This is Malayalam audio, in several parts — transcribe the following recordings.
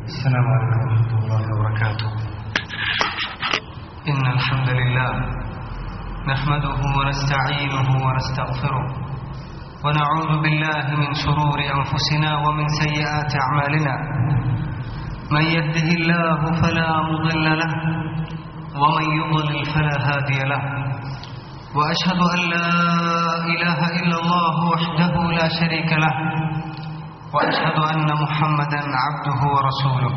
السلام عليكم ورحمة الله وبركاته. إن الحمد لله نحمده ونستعينه ونستغفره ونعوذ بالله من شرور أنفسنا ومن سيئات أعمالنا. من يهده الله فلا مضل له ومن يضلل فلا هادي له. وأشهد أن لا إله إلا الله وحده لا شريك له وأشهد أن محمدا عبده ورسوله.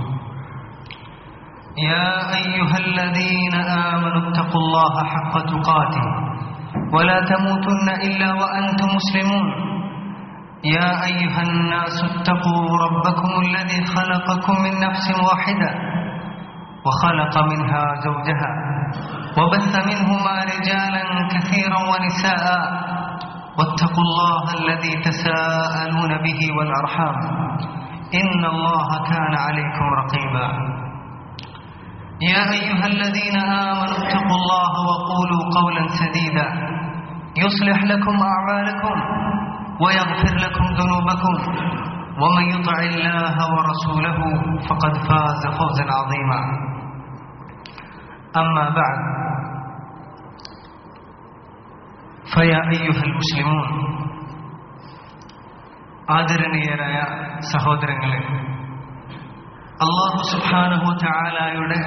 يا أيها الذين آمنوا اتقوا الله حق تقاته ولا تموتن إلا وأنتم مسلمون. يا أيها الناس اتقوا ربكم الذي خلقكم من نفس واحدة وخلق منها زوجها وبث منهما رجالا كثيرا ونساء واتقوا الله الذي تساءلون به والأرحام إن الله كان عليكم رقيبا. يا أيها الذين آمنوا اتقوا الله وقولوا قولا سديدا يصلح لكم أعمالكم ويغفر لكم ذنوبكم ومن يطع الله ورسوله فقد فاز فوزا عظيما. أما بعد فيا أيها المسلمون. ആദരണീയരായ സഹോദരങ്ങളെ, അല്ലാഹു സുബ്ഹാനഹു തആലയുടെ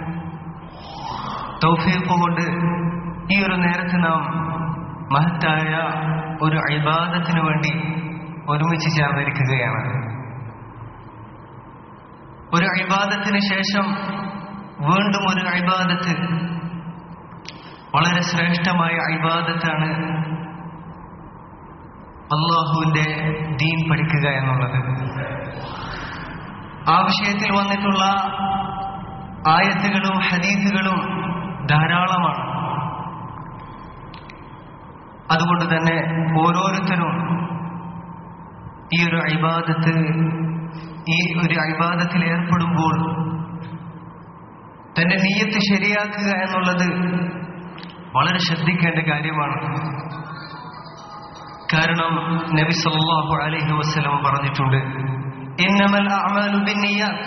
തൗഫീഖ് കൊണ്ട് ഈ ഒരു നേരത്ത് നാം മഹത്തായ ഒരു ഇബാദത്തിന് വേണ്ടി ഒരുമിച്ച് ചേർന്നിരിക്കുകയാണ്. ഒരു ഇബാദത്തിന് ശേഷം വീണ്ടും ഒരു ഇബാദത്ത്, വളരെ ശ്രേഷ്ഠമായ ഇബാദത്താണ് അല്ലാഹുവിന്റെ ദീൻ പഠിക്കുക എന്നുള്ളത്. ആ വിഷയത്തിൽ വന്നിട്ടുള്ള ആയത്തുകളും ഹദീസുകളും ധാരാളമാണ്. അതുകൊണ്ട് തന്നെ ഓരോരുത്തരും ഈ ഒരു ഇബാദത്തിൽ ഏർപ്പെടുമ്പോൾ തന്റെ നിയ്യത്ത് ശരിയാക്കുക എന്നുള്ളത് വളരെ ശ്രദ്ധിക്കേണ്ട കാര്യമാണ്. കാരണം നബി സല്ലല്ലാഹു അലൈഹി വസല്ലം പറഞ്ഞിട്ടുണ്ട്, ഇന്നമൽ അഅമാലു ബിന്നിയ്യാത്ത്.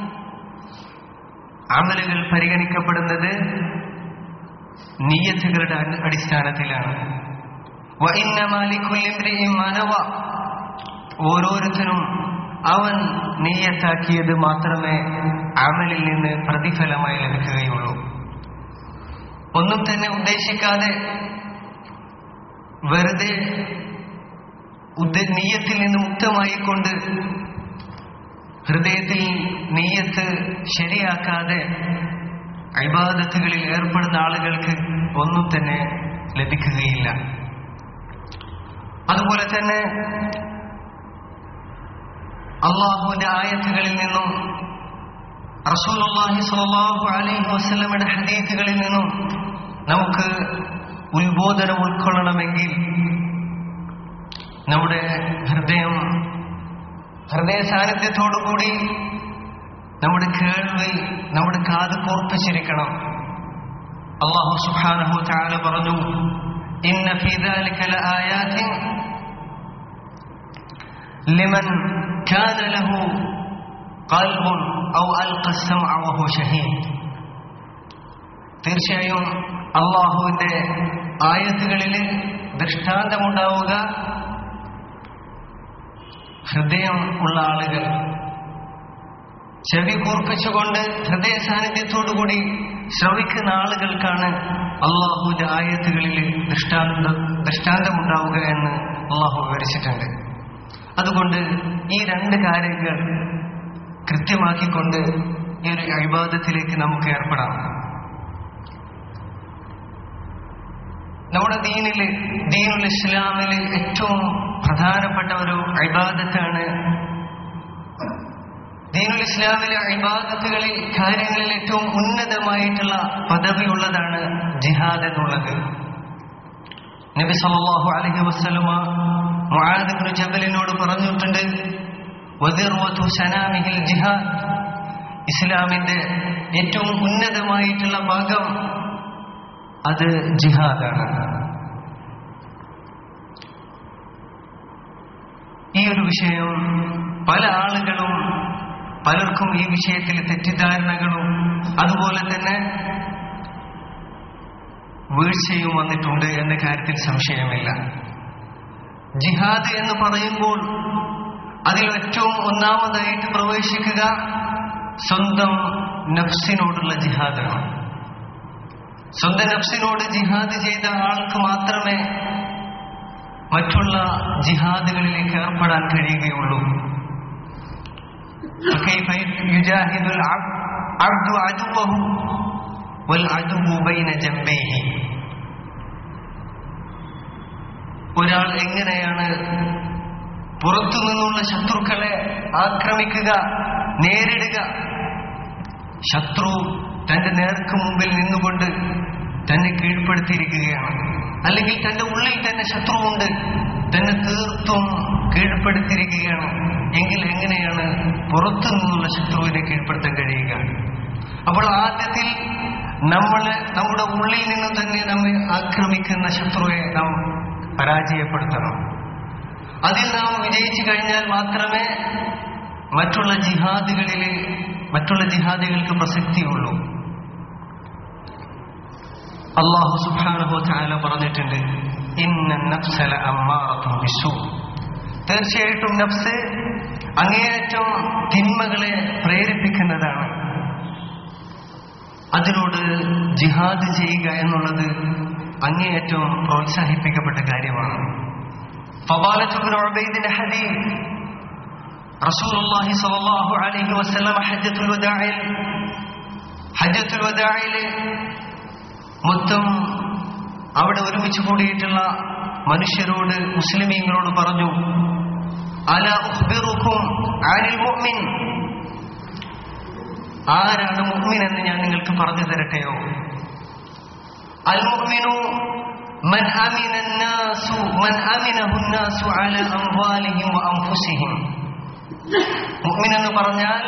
അമലുകൾ പരിഗണിക്കപ്പെടുന്നത് നിയ്യത്തുകളുടെ അടിസ്ഥാനത്തിലാണ്. വഇന്നമാ ലികുല്ലി ഇംറിഇൻ മാ നവ. ഓരോരുത്തരും അവൻ നിയ്യത്താക്കിയത് മാത്രമേ അമലിൽ നിന്ന് പ്രതിഫലമായി ലഭിക്കുകയുള്ളൂ. ഒന്നും തന്നെ ഉദ്ദേശിക്കാതെ വെറുതെ നിയ്യത്തിൽ നിന്ന് മുക്തമായിക്കൊണ്ട് ഹൃദയത്തിൽ നിയ്യത്ത് ശരിയാക്കാതെ ഇബാദത്തുകളിൽ ഏർപ്പെടുന്ന ആളുകൾക്ക് ഒന്നും തന്നെ ലഭിക്കുകയില്ല. അതുപോലെ തന്നെ അല്ലാഹുവിന്റെ ആയത്തുകളിൽ നിന്നും റസൂലുള്ളാഹി സ്വല്ലല്ലാഹു അലൈഹി വസല്ലമയുടെ ഹദീസുകളിൽ നിന്നും നമുക്ക് ഉത്ബോധനം ഉൾക്കൊള്ളണമെങ്കിൽ നമ്മുടെ ഹൃദയ സാന്നിധ്യത്തോടുകൂടി നമ്മുടെ കേൾവി, നമ്മുടെ കാത് കൂർപ്പിച്ചിരിക്കണം. അല്ലാഹു സുബ്ഹാനഹു തആല പറഞ്ഞു, ഇന്ന ഫീ ദാലിക ലആയാതിൻ ലിമൻ കാന ലഹു ഖൽബുൻ ഔ അൽഖ അസ്സമഅ വഹുവ ഷഹീദ്. തീർച്ചയായും അല്ലാഹുവിന്റെ ആയത്തുകളിൽ ദൃഷ്ടാന്തമുണ്ടാവുക ഹൃദയം ഉള്ള ആളുകൾ, ചെവി കൂർപ്പിച്ചുകൊണ്ട് ഹൃദയ സാന്നിധ്യത്തോടുകൂടി ശ്രവിക്കുന്ന ആളുകൾക്കാണ് അല്ലാഹുവിന്റെ ആയത്തുകളിൽ ദൃഷ്ടാന്തമുണ്ടാവുക എന്ന് അല്ലാഹു വിവരിച്ചിട്ടുണ്ട്. അതുകൊണ്ട് ഈ രണ്ട് കാര്യങ്ങൾ കൃത്യമാക്കിക്കൊണ്ട് ഈ ഒരു ഇബാദത്തിലേക്ക് നമുക്ക് ഏർപ്പെടാം. നമ്മുടെ ദീനുൽ ഇസ്ലാമിൽ ഏറ്റവും പ്രധാനപ്പെട്ട ഒരു ഇബാദത്താണ്, ദീനുൽ ഇസ്ലാമിലെ ഇബാദത്തുകളിൽ കാര്യങ്ങളിൽ ഏറ്റവും ഉന്നതമായിട്ടുള്ള പദവിയുള്ളതാണ് ജിഹാദ് എന്നുള്ളത്. നബി സല്ലല്ലാഹു അലൈഹി വസല്ലമ മുആദ് ഇബ്നു ജബലിനോട് പറഞ്ഞിട്ടുണ്ട്, വദിർവതു സനാമിഹിൽ ജിഹാദ്. ഇസ്ലാമിന്റെ ഏറ്റവും ഉന്നതമായിട്ടുള്ള ഭാഗം അത് ജിഹാദാണ്. ഈ ഒരു വിഷയം പല ആളുകളും പലർക്കും ഈ വിഷയത്തിൽ തെറ്റിദ്ധാരണകളും അതുപോലെ തന്നെ വീഴ്ചയും വന്നിട്ടുണ്ട് എന്ന കാര്യത്തിൽ സംശയമില്ല. ജിഹാദ് എന്ന് പറയുമ്പോൾ അതിൽ ഏറ്റവും ഒന്നാമതായിട്ട് പ്രവേശിക്കുക സ്വന്തം നഫ്സിനോടുള്ള ജിഹാദാണ്. സ്വന്തം നഫ്സിനോട് ജിഹാദ് ചെയ്ത ആൾക്ക് മാത്രമേ മറ്റുള്ള ജിഹാദുകളിലേക്ക് ഏർപ്പെടാൻ കഴിയുകയുള്ളൂ. ഒരാൾ എങ്ങനെയാണ് പുറത്തു നിന്നുള്ള ശത്രുക്കളെ ആക്രമിക്കുക, നേരിടുക? ശത്രു തന്റെ നേർക്ക് മുമ്പിൽ നിന്നുകൊണ്ട് തന്നെ കീഴ്പ്പെടുത്തിയിരിക്കുകയാണ്, അല്ലെങ്കിൽ തന്റെ ഉള്ളിൽ തന്നെ ശത്രുവുണ്ട്, തന്നെ തീർത്തും കീഴ്പ്പെടുത്തിയിരിക്കുകയാണ്. എങ്കിൽ എങ്ങനെയാണ് പുറത്തു നിന്നുള്ള ശത്രുവിനെ കീഴ്പ്പെടുത്താൻ കഴിയുക? അപ്പോൾ ആദ്യത്തിൽ നമ്മുടെ ഉള്ളിൽ നിന്നും തന്നെ നമ്മെ ആക്രമിക്കുന്ന ശത്രുവെ നാം പരാജയപ്പെടുത്തണം. അതിൽ നാം വിജയിച്ചു കഴിഞ്ഞാൽ മാത്രമേ മറ്റുള്ള ജിഹാദികൾക്ക് പ്രസക്തിയുള്ളൂ. അല്ലാഹു സുബ്ഹാനഹു വ തആല പറഞ്ഞിട്ടുണ്ട്, ഇന്നൻ നഫ്സ ലഅമ്മാറത്തുൻ ബിസ്സൂ. തീർച്ചയായിട്ടും നഫ്സ് അങ്ങേയറ്റം തിന്മകളെ പ്രേരിപ്പിക്കുന്നതാണ്. അതിനോട് ജിഹാദ് ചെയ്യുക എന്നുള്ളത് അങ്ങേയറ്റം പ്രോത്സാഹിപ്പിക്കപ്പെട്ട കാര്യമാണ്. ഫളാലത്ത് ഇബ്നു ഉബൈദിന്റെ ഹദീസ്, റസൂലുള്ളാഹി സ്വല്ലല്ലാഹു അലൈഹി വസല്ലം ഹജ്ജത്തുൽ വദാഇൽ മൊത്തം അവിടെ ഒരുമിച്ച് കൂടിയിട്ടുള്ള മനുഷ്യരോട്, മുസ്ലിമീങ്ങളോട് പറഞ്ഞു, അലാ ഉഖ്ബിറുക്കും അനിൽ മുഅ്മിൻ. ആരാണ് മുഅ്മിൻ എന്ന് ഞാൻ നിങ്ങൾക്ക് പറഞ്ഞു തരട്ടെയോ? അൽ മുഅ്മിനു മൻ അമിനഹു അന്നാസു അലാ അംവാലിഹിം വ അൻഫുസിഹിം. മുഅ്മിൻ എന്ന് പറഞ്ഞാൽ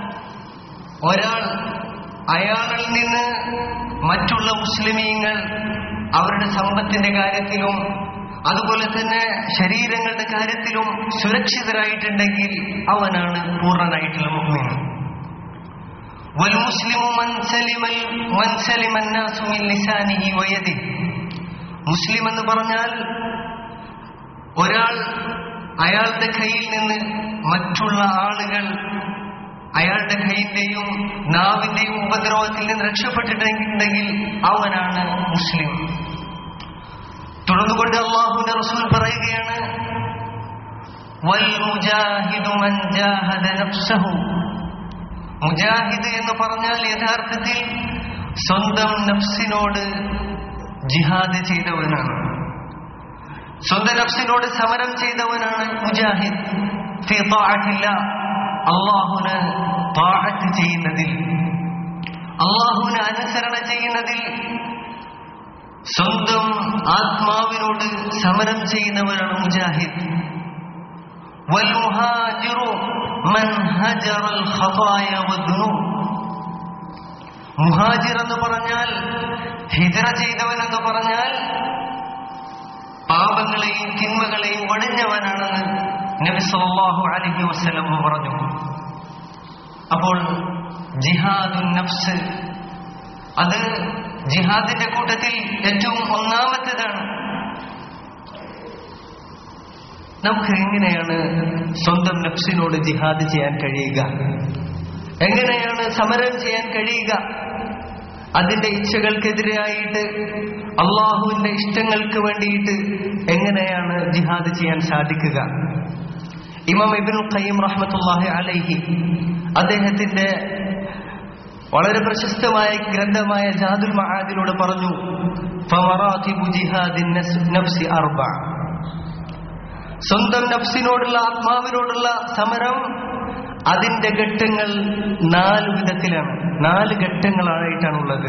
അയാളിൽ നിന്ന് മറ്റുള്ള മുസ്ലിമീങ്ങൾ അവരുടെ സമ്പത്തിന്റെ കാര്യത്തിലും അതുപോലെ തന്നെ ശരീരങ്ങളുടെ കാര്യത്തിലും സുരക്ഷിതരായിട്ടുണ്ടെങ്കിൽ അവനാണ് പൂർണ്ണനായിട്ടുള്ള മുഅ്മിൻ. വൽ മുസ്ലിമു മൻ സലിമ അന്നാസു മിൻ ലിസാനിഹി വ യദിഹി. മുസ്ലിം എന്ന് പറഞ്ഞാൽ അയാളുടെ കയ്യിൽ നിന്ന് മറ്റുള്ള ആളുകൾ അയാളുടെ കൈന്റെയും നാവിന്റെയും ഉപദ്രവത്തിൽ നിന്ന് രക്ഷപ്പെട്ടിട്ടുണ്ടെങ്കിൽ അവനാണ് മുസ്ലിം. തുടർന്നുകൊണ്ട് അല്ലാഹുവിന്റെ റസൂൽ പറയുകയാണ്, വൽ മുജാഹിദു മൻ ജാഹദ നഫ്സഹു. മുജാഹിദ് എന്ന് പറഞ്ഞാൽ യഥാർത്ഥത്തിൽ സ്വന്തം നഫ്സിനോട് ജിഹാദ് ചെയ്തവനാണ്, സ്വന്തം നഫ്സിനോട് സമരം ചെയ്തവനാണ് മുജാഹിദ്. ഫീ ത്വാഅത്തില്ലാഹ്, അല്ലാഹുവിനെ ത്വാഅത്ത് ചെയ്യുന്നതിൽ, അല്ലാഹുവിനെ അനുസരണ ചെയ്യുന്നതിൽ സ്വന്തം ആത്മാവിനോട് സമരം ചെയ്യുന്നവനാണ് മുജാഹിദ്. വൽ മുഹാജിറു മൻ ഹജറൽ ഖതായ വദ്ദുനൂബ്. മുഹാജിർ എന്ന് പറഞ്ഞാൽ, ഹിജ്റ ചെയ്തവൻ എന്ന് പറഞ്ഞാൽ പാപങ്ങളെയും തിന്മകളെയും വെടിഞ്ഞവനാണെന്ന് നബി സല്ലല്ലാഹു അലൈഹി വസല്ലം പറഞ്ഞു. അപ്പോൾ ജിഹാദുൻ നഫ്സ്, അത് ജിഹാദിന്റെ കൂട്ടത്തിൽ ഏറ്റവും ഒന്നാമത്തേതാണ്. നമുക്ക് എങ്ങനെയാണ് സ്വന്തം നഫ്സിനോട് ജിഹാദ് ചെയ്യാൻ കഴിയുക? എങ്ങനെയാണ് സമരം ചെയ്യാൻ കഴിയുക? അതിന്റെ ഇച്ഛകൾക്കെതിരായിട്ട് അള്ളാഹുവിന്റെ ഇഷ്ടങ്ങൾക്ക് വേണ്ടിയിട്ട് എങ്ങനെയാണ് ജിഹാദ് ചെയ്യാൻ സാധിക്കുക? ഇമാം ഇബ്നുൽ ഖയ്യിം റഹ്മത്തുള്ളാഹി അലൈഹി അദ്ദേഹത്തിന്റെ വളരെ പ്രശസ്തമായ ഗ്രന്ഥമായ ജാദുൽ മആദിലൂടെ പറഞ്ഞു, ഫമറാതിബു ജിഹാദിൻ നഫ്സി അർബഅ. സ്വന്തം നഫ്സിനോടുള്ള, ആത്മാവിനോടുള്ള സമരം അതിന്റെ ഘട്ടങ്ങൾ 4 വിധത്തിലാണ്, 4 ഘട്ടങ്ങളായിട്ടാണുള്ളത്.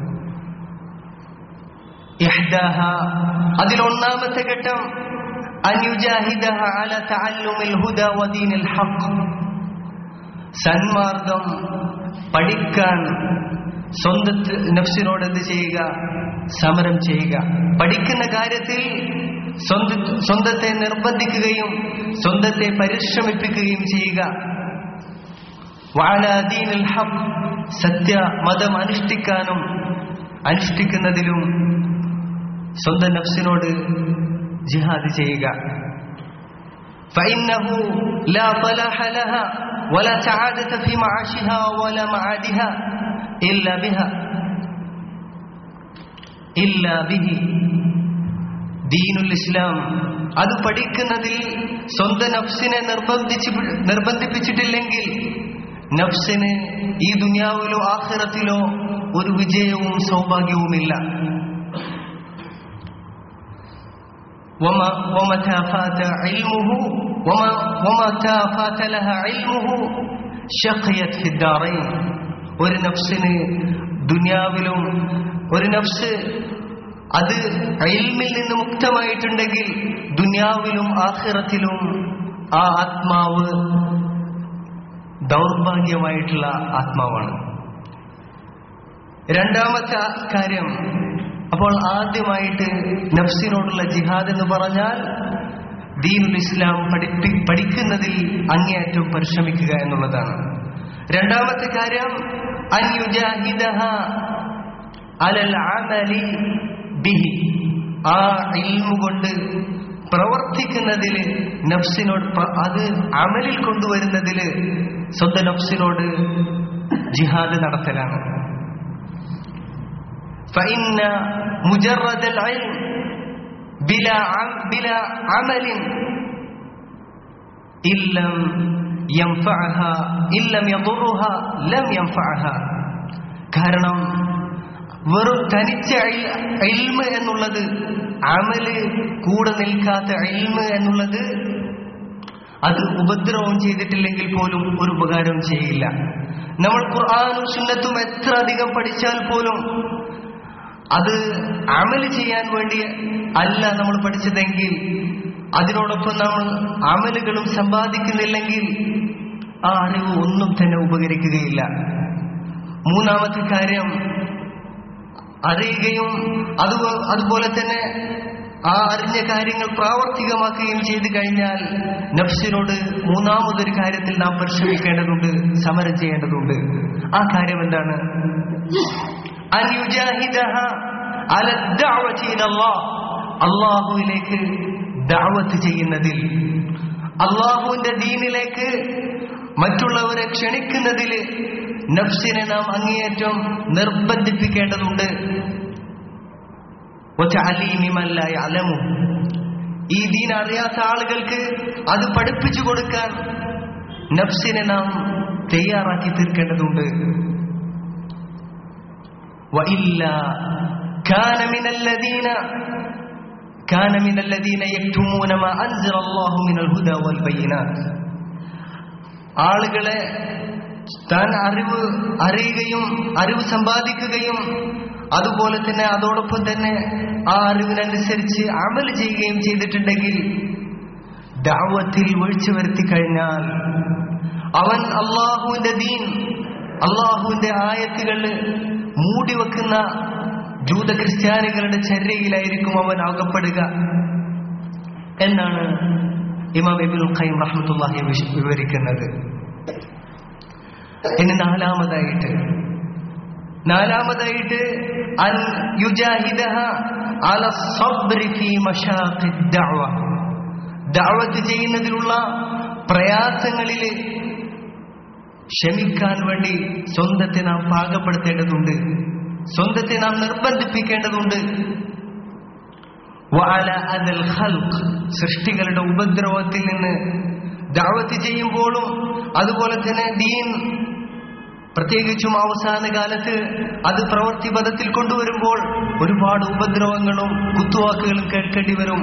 ഇഹ്ദാഹ, അതിലൊന്നാമത്തെ ഘട്ടം അൻ യുജാഹിദഹ അലാ തഅല്ലുമിൽ ഹുദാ വദീനിൽ ഹഖ്. സന്മാർഗം പഠിക്കാൻ സ്വന്തം നഫ്സിനോട് എന്ത് ചെയ്യുക? സമരം ചെയ്യുക. പഠിക്കുന്ന കാര്യത്തിൽ സ്വന്തത്തെ നിർബന്ധിക്കുകയും സ്വന്തത്തെ പരിശ്രമിപ്പിക്കുകയും ചെയ്യുക. വഅലാ ദീനിൽ ഹഖ്, സത്യ മതം അനുഷ്ഠിക്കുന്നതിലും സ്വന്തം നഫ്സിനോട് ജിഹാദ് ചെയ്യുക. ഫഇന്നഹു ലാ ഫലഹ ലഹ വലാ സഅദത ഫീ മഅശിഹാ വലാ മഅദിഹാ ഇല്ലാ ബിഹി. ദീനുൽ ഇസ്ലാം അത് പഠിക്കുന്നതിൽ സ്വന്തം നഫ്സിനെ നിർബന്ധിപ്പിച്ചിട്ടില്ലെങ്കിൽ നഫ്സിന് ഈ ദുനിയാവിലോ ആഖിറത്തിലോ ഒരു വിജയവും സൗഭാഗ്യവുമില്ല. ومتى فات لها علمه شقيت في الدارين. ഒരു നഫ്സിന് ദുനിയാവിലും ഒരു നഫ്സ് അത് ഇൽമിൽ നിന്ന് മുക്തമായിട്ടുണ്ടെങ്കിൽ ദുനിയാവിലും ആഖിറത്തിലും ആ ആത്മാവ് ദൗർഭാഗ്യമായിട്ടുള്ള ആത്മാവാണ്. രണ്ടാമത്തെ കാര്യം, അപ്പോൾ ആദ്യമായിട്ട് നഫ്സിനോടുള്ള ജിഹാദ് എന്ന് പറഞ്ഞാൽ ദീനുൽ ഇസ്ലാം പഠിക്കുന്നതിൽ അങ്ങേയറ്റം പരിശ്രമിക്കുക എന്നുള്ളതാണ്. രണ്ടാമത്തെ കാര്യം അൻ യുജാഹിദഹ അലൽ അമലി ബിഹി, ആ ഇൽമു കൊണ്ട് പ്രവർത്തിക്കുന്നതിൽ നഫ്സിനോട്, അത് അമലിൽ കൊണ്ടുവരുന്നതിൽ സ്വന്തം നഫ്സിനോട് ജിഹാദ് നടത്തലാണ്. فإن مجرد العلم بلا عمل إن لم يضرها لم ينفعها. കാരണം വെറും തനിച്ച ഇൽമ് എന്നുള്ളത്, അമല് കൂടെ നിൽക്കാത്ത ഇൽമ് എന്നുള്ളത്, അത് ഉപദ്രവം ചെയ്തിട്ടില്ലെങ്കിൽ പോലും ഒരു ഉപകാരവും ചെയ്യില്ല. നമ്മൾ ഖുർആനും സുന്നത്തും എത്ര അധികം പഠിച്ചാൽ പോലും അത് അമല് ചെയ്യാൻ വേണ്ടി അല്ല നമ്മൾ പഠിച്ചതെങ്കിൽ, അതിനോടൊപ്പം നമ്മൾ അമലുകളും സമ്പാദിക്കുന്നില്ലെങ്കിൽ ആ അറിവ് ഒന്നും തന്നെ ഉപകരിക്കുകയില്ല. മൂന്നാമത്തെ കാര്യം, അറിയുകയും അതുപോലെ തന്നെ ആ അറിഞ്ഞ കാര്യങ്ങൾ പ്രാവർത്തികമാക്കുകയും ചെയ്തു കഴിഞ്ഞാൽ നഫ്സിനോട് മൂന്നാമതൊരു കാര്യത്തിൽ നാം പരിശ്രമിക്കേണ്ടതുണ്ട്, സമരം ചെയ്യേണ്ടതുണ്ട്. ആ കാര്യം എന്താണ്? അൻ യുജാഹിദഹ അല ദഅവതി ഇലല്ലാഹ്, അല്ലാഹുവിലേക്ക് ദഅവത്ത് ചെയ്യുന്നതിൽ, അല്ലാഹുവിന്റെ ദീനിലേക്ക് മറ്റുള്ളവരെ ക്ഷണിക്കുന്നതിൽ നഫ്സിനെ നാം അങ്ങേയറ്റം നിർബന്ധിപ്പിക്കേണ്ടതുണ്ട്. വതഅലീമി മൻ ലാ യഅലമു, ഈ ദീൻ അറിയാത്ത ആളുകൾക്ക് അത് പഠിപ്പിച്ചു കൊടുക്കാൻ നഫ്സിനെ നാം തയ്യാറാക്കി തീർക്കേണ്ടതുണ്ട്. وإلا كان من الذين يكتمون ما أنزل الله من الهدى والبينات. ആളുകളെ താൻ അറിയുകയും അറിവ് സമ്പാദിക്കുകയും അതുപോലെ തന്നെ അതോടൊപ്പം തന്നെ ആ അറിവിനനുസരിച്ച് അമൽ ചെയ്യുകയും ചെയ്തിട്ടുണ്ടെങ്കിൽ, ദഅവത്തിൽ വീഴ്ച വരുത്തി കഴിഞ്ഞാൽ അവൻ അല്ലാഹുവിന്റെ ദീൻ, അല്ലാഹുവിന്റെ ആയത്തുകൾ മൂടിവെക്കുന്ന ജൂത ക്രിസ്ത്യാനികളുടെ ചര്യയിലായിരിക്കും അവൻ അകപ്പെടുക എന്നാണ് ഇമാം ഇബ്നുൽ ഖയ്യിം റഹ്മത്തുള്ളാഹി വിവരിക്കുന്നത്. ഇനി നാലാമതായിട്ട് അൻ യുജാഹിദഹ അല സബ്രി ഫീ മശാഖി ദഅവ, ദഅവത്ത് ചെയ്യുന്നതിലുള്ള പ്രയാസങ്ങളിൽ ക്ഷമിക്കാൻ വേണ്ടി സ്വന്തത്തെ നാം പാകപ്പെടുത്തേണ്ടതുണ്ട്, സ്വന്തത്തെ നാം നിർബന്ധിപ്പിക്കേണ്ടതുണ്ട്. വഅല അദൽ ഖൽഖ്, സൃഷ്ടികളുടെ ഉപദ്രവത്തിൽ നിന്ന് ദഅവത്ത് ചെയ്യുമ്പോഴും അതുപോലെ തന്നെ ദീൻ പ്രത്യേകിച്ചും അവസാന കാലത്ത് അത് പ്രവൃത്തിപഥത്തിൽ കൊണ്ടുവരുമ്പോൾ ഒരുപാട് ഉപദ്രവങ്ങളും കുത്തുവാക്കുകളും കേൾക്കേണ്ടി വരും.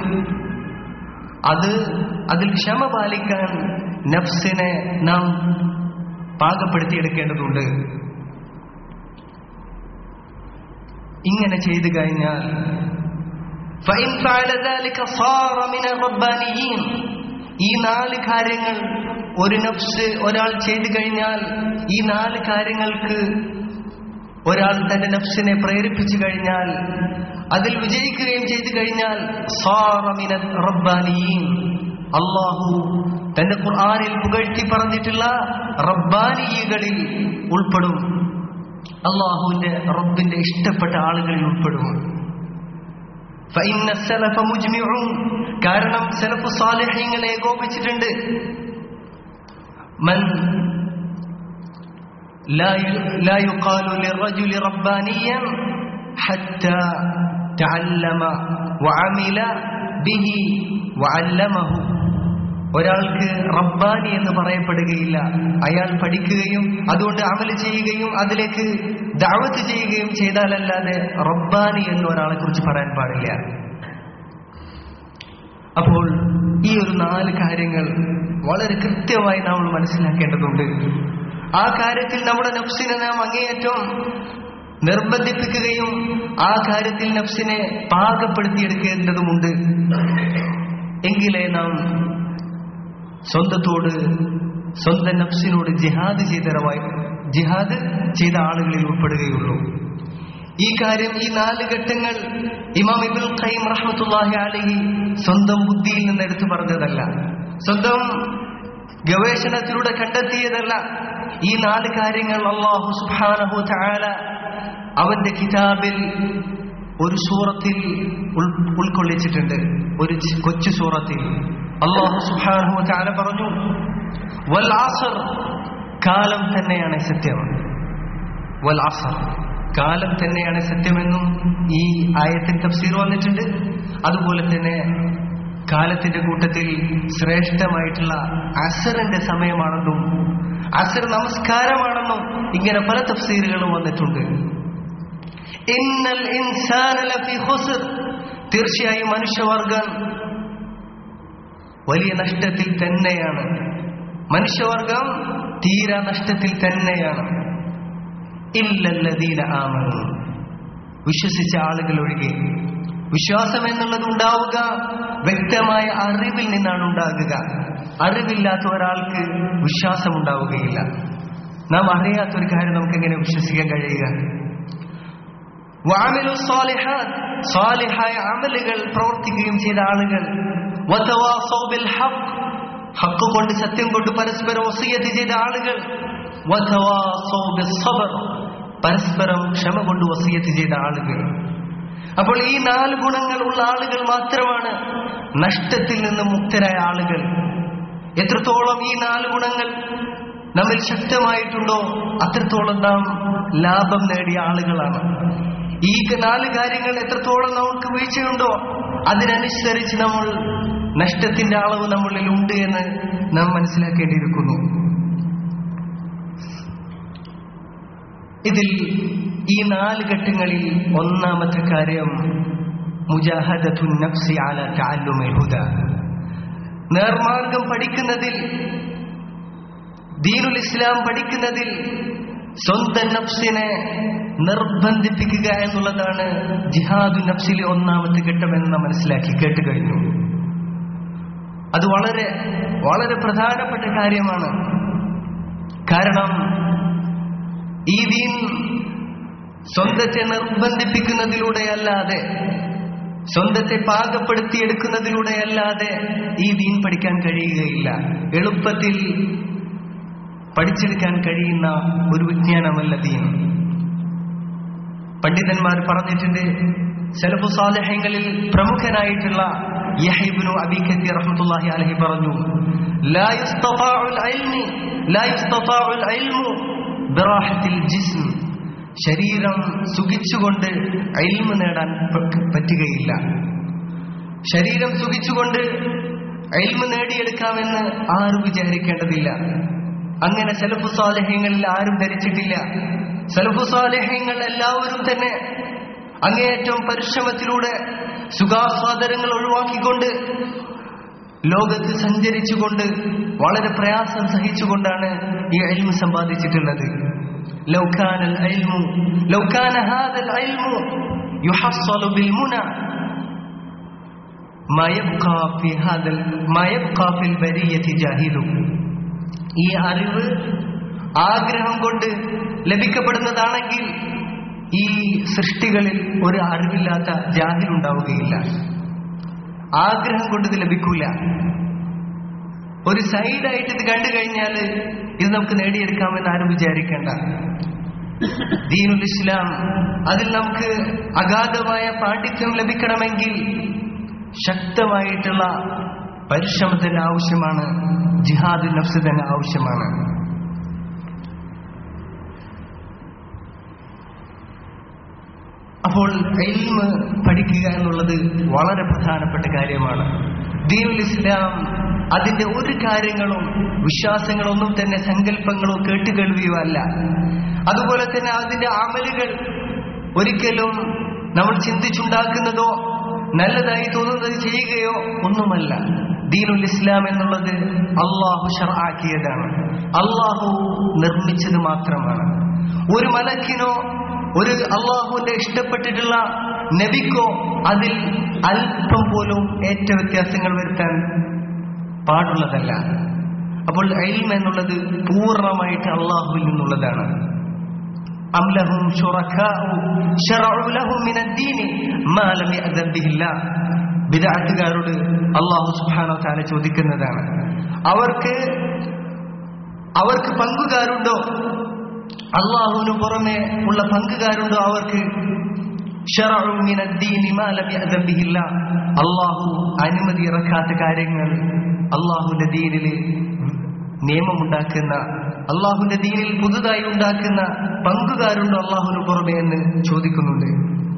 അതിൽ ക്ഷമ പാലിക്കാൻ നഫ്സിനെ നാം പാകപ്പെടുത്തിയെടുക്കേണ്ടതുണ്ട്. ഇങ്ങനെ ചെയ്തു കഴിഞ്ഞാൽ فإن فعل ذلك صار من الربانيين, ഈ 4 കാര്യങ്ങൾ ഒരു നഫ്സ് ഒരാൾ ചെയ്തു കഴിഞ്ഞാൽ, ഈ 4 കാര്യങ്ങൾക്ക് ഒരാൾ തന്റെ നഫ്സിനെ പ്രേരിപ്പിച്ചു കഴിഞ്ഞാൽ, അതിൽ വിജയിക്കുകയും ചെയ്തു കഴിഞ്ഞാൽ صار من الربانيين, അല്ലാഹു തന്റെ ഖുർആനിൽ പുകഴ്ത്തി പറഞ്ഞിട്ടുള്ള റബ്ബാനികളിൽ ഉൾപ്പെടും. അള്ളാഹുവിന്റെ റബ്ബിന്റെ ഇഷ്ടപ്പെട്ട ആളുകളിൽ ഉൾപ്പെടും. ഫഇന്ന സലഫ മുജ്മിഉൻ, കാരണം സലഫു സാലിഹീങ്ങളെ ഏകോപിച്ചിട്ടുണ്ട്. മൻ ലാ യുഖാലു ലിർറജുലി റബ്ബാനിയൻ ഹത്താ തഅല്ലമ വഅമില ബിഹി വഅല്ലമഹു. ഒരാൾക്ക് റബ്ബാനി എന്ന് പറയപ്പെടുകയില്ല, അയാൾ പഠിക്കുകയും അതുകൊണ്ട് അമൽ ചെയ്യുകയും അതിലേക്ക് ദഅവത്ത് ചെയ്യുകയും ചെയ്താലല്ലാതെ റബ്ബാനി എന്ന് ഒരാളെ കുറിച്ച് പറയാൻ പാടില്ല. അപ്പോൾ ഈ ഒരു 4 കാര്യങ്ങൾ വളരെ കൃത്യമായി നമ്മൾ മനസ്സിലാക്കേണ്ടതുണ്ട്. ആ കാര്യത്തിൽ നമ്മുടെ നഫ്സിനെ നാം അങ്ങേയറ്റം നിർബന്ധിപ്പിക്കുകയും ആ കാര്യത്തിൽ നഫ്സിനെ പാകപ്പെടുത്തിയെടുക്കേണ്ടതുമുണ്ട്. എങ്കിലേ നാം സ്വന്തം നഫ്സിനോട് ജിഹാദ് ചെയ്ത ആളുകളിൽ ഉൾപ്പെടുകയുള്ളൂ. ഈ കാര്യം, ഈ 4 ഘട്ടങ്ങൾ ഇമാം ഇബ്നുൽ ഖയ്യിം റഹ്മത്തുള്ളാഹി അലൈഹി സ്വന്തം ബുദ്ധിയിൽ നിന്ന് എടുത്തു പറഞ്ഞതല്ല, സ്വന്തം ഗവേഷണത്തിലൂടെ കണ്ടെത്തിയതല്ല. ഈ 4 കാര്യങ്ങൾ അല്ലാഹു സുബ്ഹാനഹു തആല അവന്റെ കിതാബിൽ ഒരു സൂറത്തിൽ ഉൾക്കൊള്ളിച്ചിട്ടുണ്ട്. ഒരു കൊച്ചു സൂറത്തിൽ അല്ലാഹു സുബ്ഹാനഹു തആല പറഞ്ഞു, വൽ അസ്ർ, കാലം തന്നെയാണ് സത്യം. വൽ അസ്ർ, കാലം തന്നെയാണ് സത്യമെന്നും ഈ ആയത്തിൽ തഫ്സീർ വന്നിട്ടുണ്ട്. അതുപോലെ തന്നെ കാലത്തിന്റെ കൂട്ടത്തിൽ ശ്രേഷ്ഠമായിട്ടുള്ള അസറിന്റെ സമയമാണെന്നും അസർ നമസ്കാരമാണെന്നും ഇങ്ങനെ പല തഫ്സീറുകളും വന്നിട്ടുണ്ട്. ഇന്നൽ ഇൻസാന ലഫീ ഖുസ്ർ, തീർച്ചയായും മനുഷ്യവർഗം വലിയ നഷ്ടത്തിൽ തന്നെയാണ്. മനുഷ്യവർഗം തീരാ നഷ്ടത്തിൽ തന്നെയാണ്. ഇല്ലല്ലദീന ആമനു, വിശ്വസിച്ച ആളുകൾ ഒഴികെ. വിശ്വാസം എന്നുള്ളത് ഉണ്ടാവുക വ്യക്തമായ അറിവിൽ നിന്നാണ് ഉണ്ടാകുക. അറിവില്ലാത്ത ഒരാൾക്ക് വിശ്വാസം ഉണ്ടാവുകയില്ല. നാം അറിയാത്തൊരു കാര്യം നമുക്ക് എങ്ങനെ വിശ്വസിക്കാൻ കഴിയുക? വഅമിലു സ്വാലിഹാത്ത്, സ്വാലിഹായ അമലുകൾ പ്രവർത്തിക്കുകയും ചെയ്ത ആളുകൾ. വതവാസൗ ബിൽ ഹഖ്, ഹഖ് കൊണ്ട് സത്യം കൊണ്ട് പരസ്പരം വസിയത്ത് ചെയ്ത ആളുകൾ. വതവാസൗ ബിസ് സബ്ർ, പരസ്പരം ക്ഷമ കൊണ്ട് വസിയത്ത് ചെയ്ത ആളുകൾ. അപ്പോൾ ഈ 4 ഗുണങ്ങൾ ഉള്ള ആളുകൾ മാത്രമാണ് നഷ്ടത്തിൽ നിന്ന് മുക്തരായ ആളുകൾ. എത്രത്തോളം ഈ 4 ഗുണങ്ങൾ നമ്മിൽ ശക്തമായിട്ടുണ്ടോ അത്രത്തോളം നാം ലാഭം നേടിയ ആളുകളാണ്. ഈ 4 കാര്യങ്ങൾ എത്രത്തോളം നമുക്ക് വീഴ്ചയുണ്ടോ അതിനനുസരിച്ച് നമ്മൾ നഷ്ടത്തിന്റെ അളവ് നമ്മളിൽ ഉണ്ട് എന്ന് നാം മനസ്സിലാക്കേണ്ടിയിരിക്കുന്നു. ഇതിൽ ഈ 4 ഘട്ടങ്ങളിൽ ഒന്നാമത്തെ കാര്യം മുജാഹദത്തുൻ നഫ്സി അലാ തഅല്ലുമിൽ ഹുദാ, നേർമാർഗം പഠിക്കുന്നതിൽ, ദീനുൽ ഇസ്ലാം പഠിക്കുന്നതിൽ സ്വന്തം നഫ്സിനെ നിർബന്ധിപ്പിക്കുക എന്നുള്ളതാണ് ജിഹാദു നഫ്സിലെ ഒന്നാമത്തെ ഘട്ടമെന്ന് നാം മനസ്സിലാക്കി കേട്ട് കഴിഞ്ഞു. അത് വളരെ വളരെ പ്രധാനപ്പെട്ട കാര്യമാണ്. കാരണം ഈ ദീൻ സ്വന്തത്തെ നിർബന്ധിപ്പിക്കുന്നതിലൂടെയല്ലാതെ, സ്വന്തത്തെ പാകപ്പെടുത്തിയെടുക്കുന്നതിലൂടെയല്ലാതെ ഈ ദീൻ പഠിക്കാൻ കഴിയുകയില്ല. എളുപ്പത്തിൽ പഠിച്ചെടുക്കാൻ കഴിയുന്ന ഒരു വിജ്ഞാനമല്ല ദീൻ. പണ്ഡിതന്മാർ പറഞ്ഞിട്ടുണ്ട്. സലഫു സാലിഹീങ്ങളിൽ പ്രമുഖനായിട്ടുള്ള യഹ്യ ഇബ്നു അബീ കസീർ റഹ്മത്തുള്ളാഹി അലൈഹി പറഞ്ഞു, ലാ യസ്തതാഉൽ ഇൽമു ബിറാഹത്തിൽ ജിസ്ം, ശരീരം സുഖിച്ചുകൊണ്ട് ഇൽമു നേടാൻ പറ്റുകയില്ല. ശരീരം സുഖിച്ചുകൊണ്ട് ഇൽമു നേടിയെടുക്കാമെന്ന് ആരും വിചാരിക്കേണ്ടതില്ല. അങ്ങനെ സലഫു സാലിഹീങ്ങളിൽ ആരും ധരിച്ചിട്ടില്ല. സലഫു സാലിഹീങ്ങൾ എല്ലാവരും തന്നെ അങ്ങേയറ്റം പരിശ്രമത്തിലൂടെ സുഖാസ്വാദനങ്ങൾ ഒഴിവാക്കിക്കൊണ്ട് ലോകത്ത് സഞ്ചരിച്ചുകൊണ്ട് വളരെ പ്രയാസം സഹിച്ചുകൊണ്ടാണ് ഈ ഇൽമു സമ്പാദിച്ചിട്ടുള്ളത്. ലൗ കാന ഹാദൽ ഇൽമു യുഹസ്സലു ബിൽ മുന മാ യബ്ഖാ ഫിൽ ബരിയത്തി ജാഹിലു, ഈ അറിവ് ആഗ്രഹം കൊണ്ട് ലഭിക്കപ്പെടുന്നതാണെങ്കിൽ ഈ സൃഷ്ടികളിൽ ഒരു അറിവില്ലാത്ത ജാഹിൽ ഉണ്ടാവുകയില്ല. ആഗ്രഹം കൊണ്ട് ഇത് ലഭിക്കൂല. ഒരു സൈഡായിട്ട് ഇത് കണ്ടു കഴിഞ്ഞാൽ ഇത് നമുക്ക് നേടിയെടുക്കാമെന്ന് ആരും വിചാരിക്കേണ്ട. ദീനുൽ ഇസ്ലാം, അതിൽ നമുക്ക് അഗാധമായ പാണ്ഡിത്യം ലഭിക്കണമെങ്കിൽ ശക്തമായിട്ടുള്ള പരിശ്രമം തന്നെ ആവശ്യമാണ്, ജിഹാദുൻ നഫ്സ് തന്നെ ആവശ്യമാണ്. അപ്പോൾ ഇൽമ് പഠിക്കുക എന്നുള്ളത് വളരെ പ്രധാനപ്പെട്ട കാര്യമാണ്. ദീനുൽ ഇസ്ലാം അതിന്റെ ഒരു കാര്യങ്ങളും വിശ്വാസങ്ങളൊന്നും തന്നെ സങ്കല്പങ്ങളോ കേട്ടുകേൾവിയോ അല്ല. അതുപോലെ തന്നെ അതിന്റെ അമലുകൾ ഒരിക്കലും നമ്മൾ ചിന്തിച്ചുണ്ടാക്കുന്നതോ നല്ലതായി തോന്നുന്നത് ചെയ്യുകയോ ഒന്നുമല്ല. ദീനുൽ ഇസ്ലാം എന്നുള്ളത് അള്ളാഹു ശർആക്കിയതാണ്, അള്ളാഹു നിർമ്മിച്ചത് മാത്രമാണ്. ഒരു മലക്കിനോ ഒരു അള്ളാഹുവിന്റെ ഇഷ്ടപ്പെട്ടിട്ടുള്ള നബിക്കോ അതിൽ അല്പം പോലും ഏറ്റ വ്യത്യാസങ്ങൾ വരുത്താൻ പാടുള്ളതല്ല. അപ്പോൾ ഇൽമ് എന്നുള്ളത് പൂർണ്ണമായിട്ട് അള്ളാഹുവിൽ നിന്നുള്ളതാണ്. അം ലഹും ശുറകാഉ ശറഉ ലഹും മിനദ്ദീനി മാ ലം യഅ്ദൻ ബിഹില്ലാഹ്. ബിദ്അത്തുകാരോട് അല്ലാഹു സുബ്ഹാനഹു വ തആല ചോദിക്കുന്നതാണ്, അവർക്ക് പങ്കുകാരുണ്ടോ? അള്ളാഹുവിന് പുറമെ ഉള്ള പങ്കുകാരുണ്ടോ അവർക്ക്? ശറഉ മിനദ്ദീനി മാ ലം യഅ്ദൻ ബിഹില്ലാഹ്. അള്ളാഹു അനുമതി ഇറക്കാത്ത കാര്യങ്ങൾ, അള്ളാഹുവിന്റെ ദീനിൽ നിയമമുണ്ടാക്കുന്ന, അള്ളാഹുവിന്റെ ദീനിൽ പുതുതായി ഉണ്ടാക്കുന്ന പങ്കുകാരുണ്ടോ അള്ളാഹുവിന് പുറമെ എന്ന് ചോദിക്കുന്നുണ്ട്.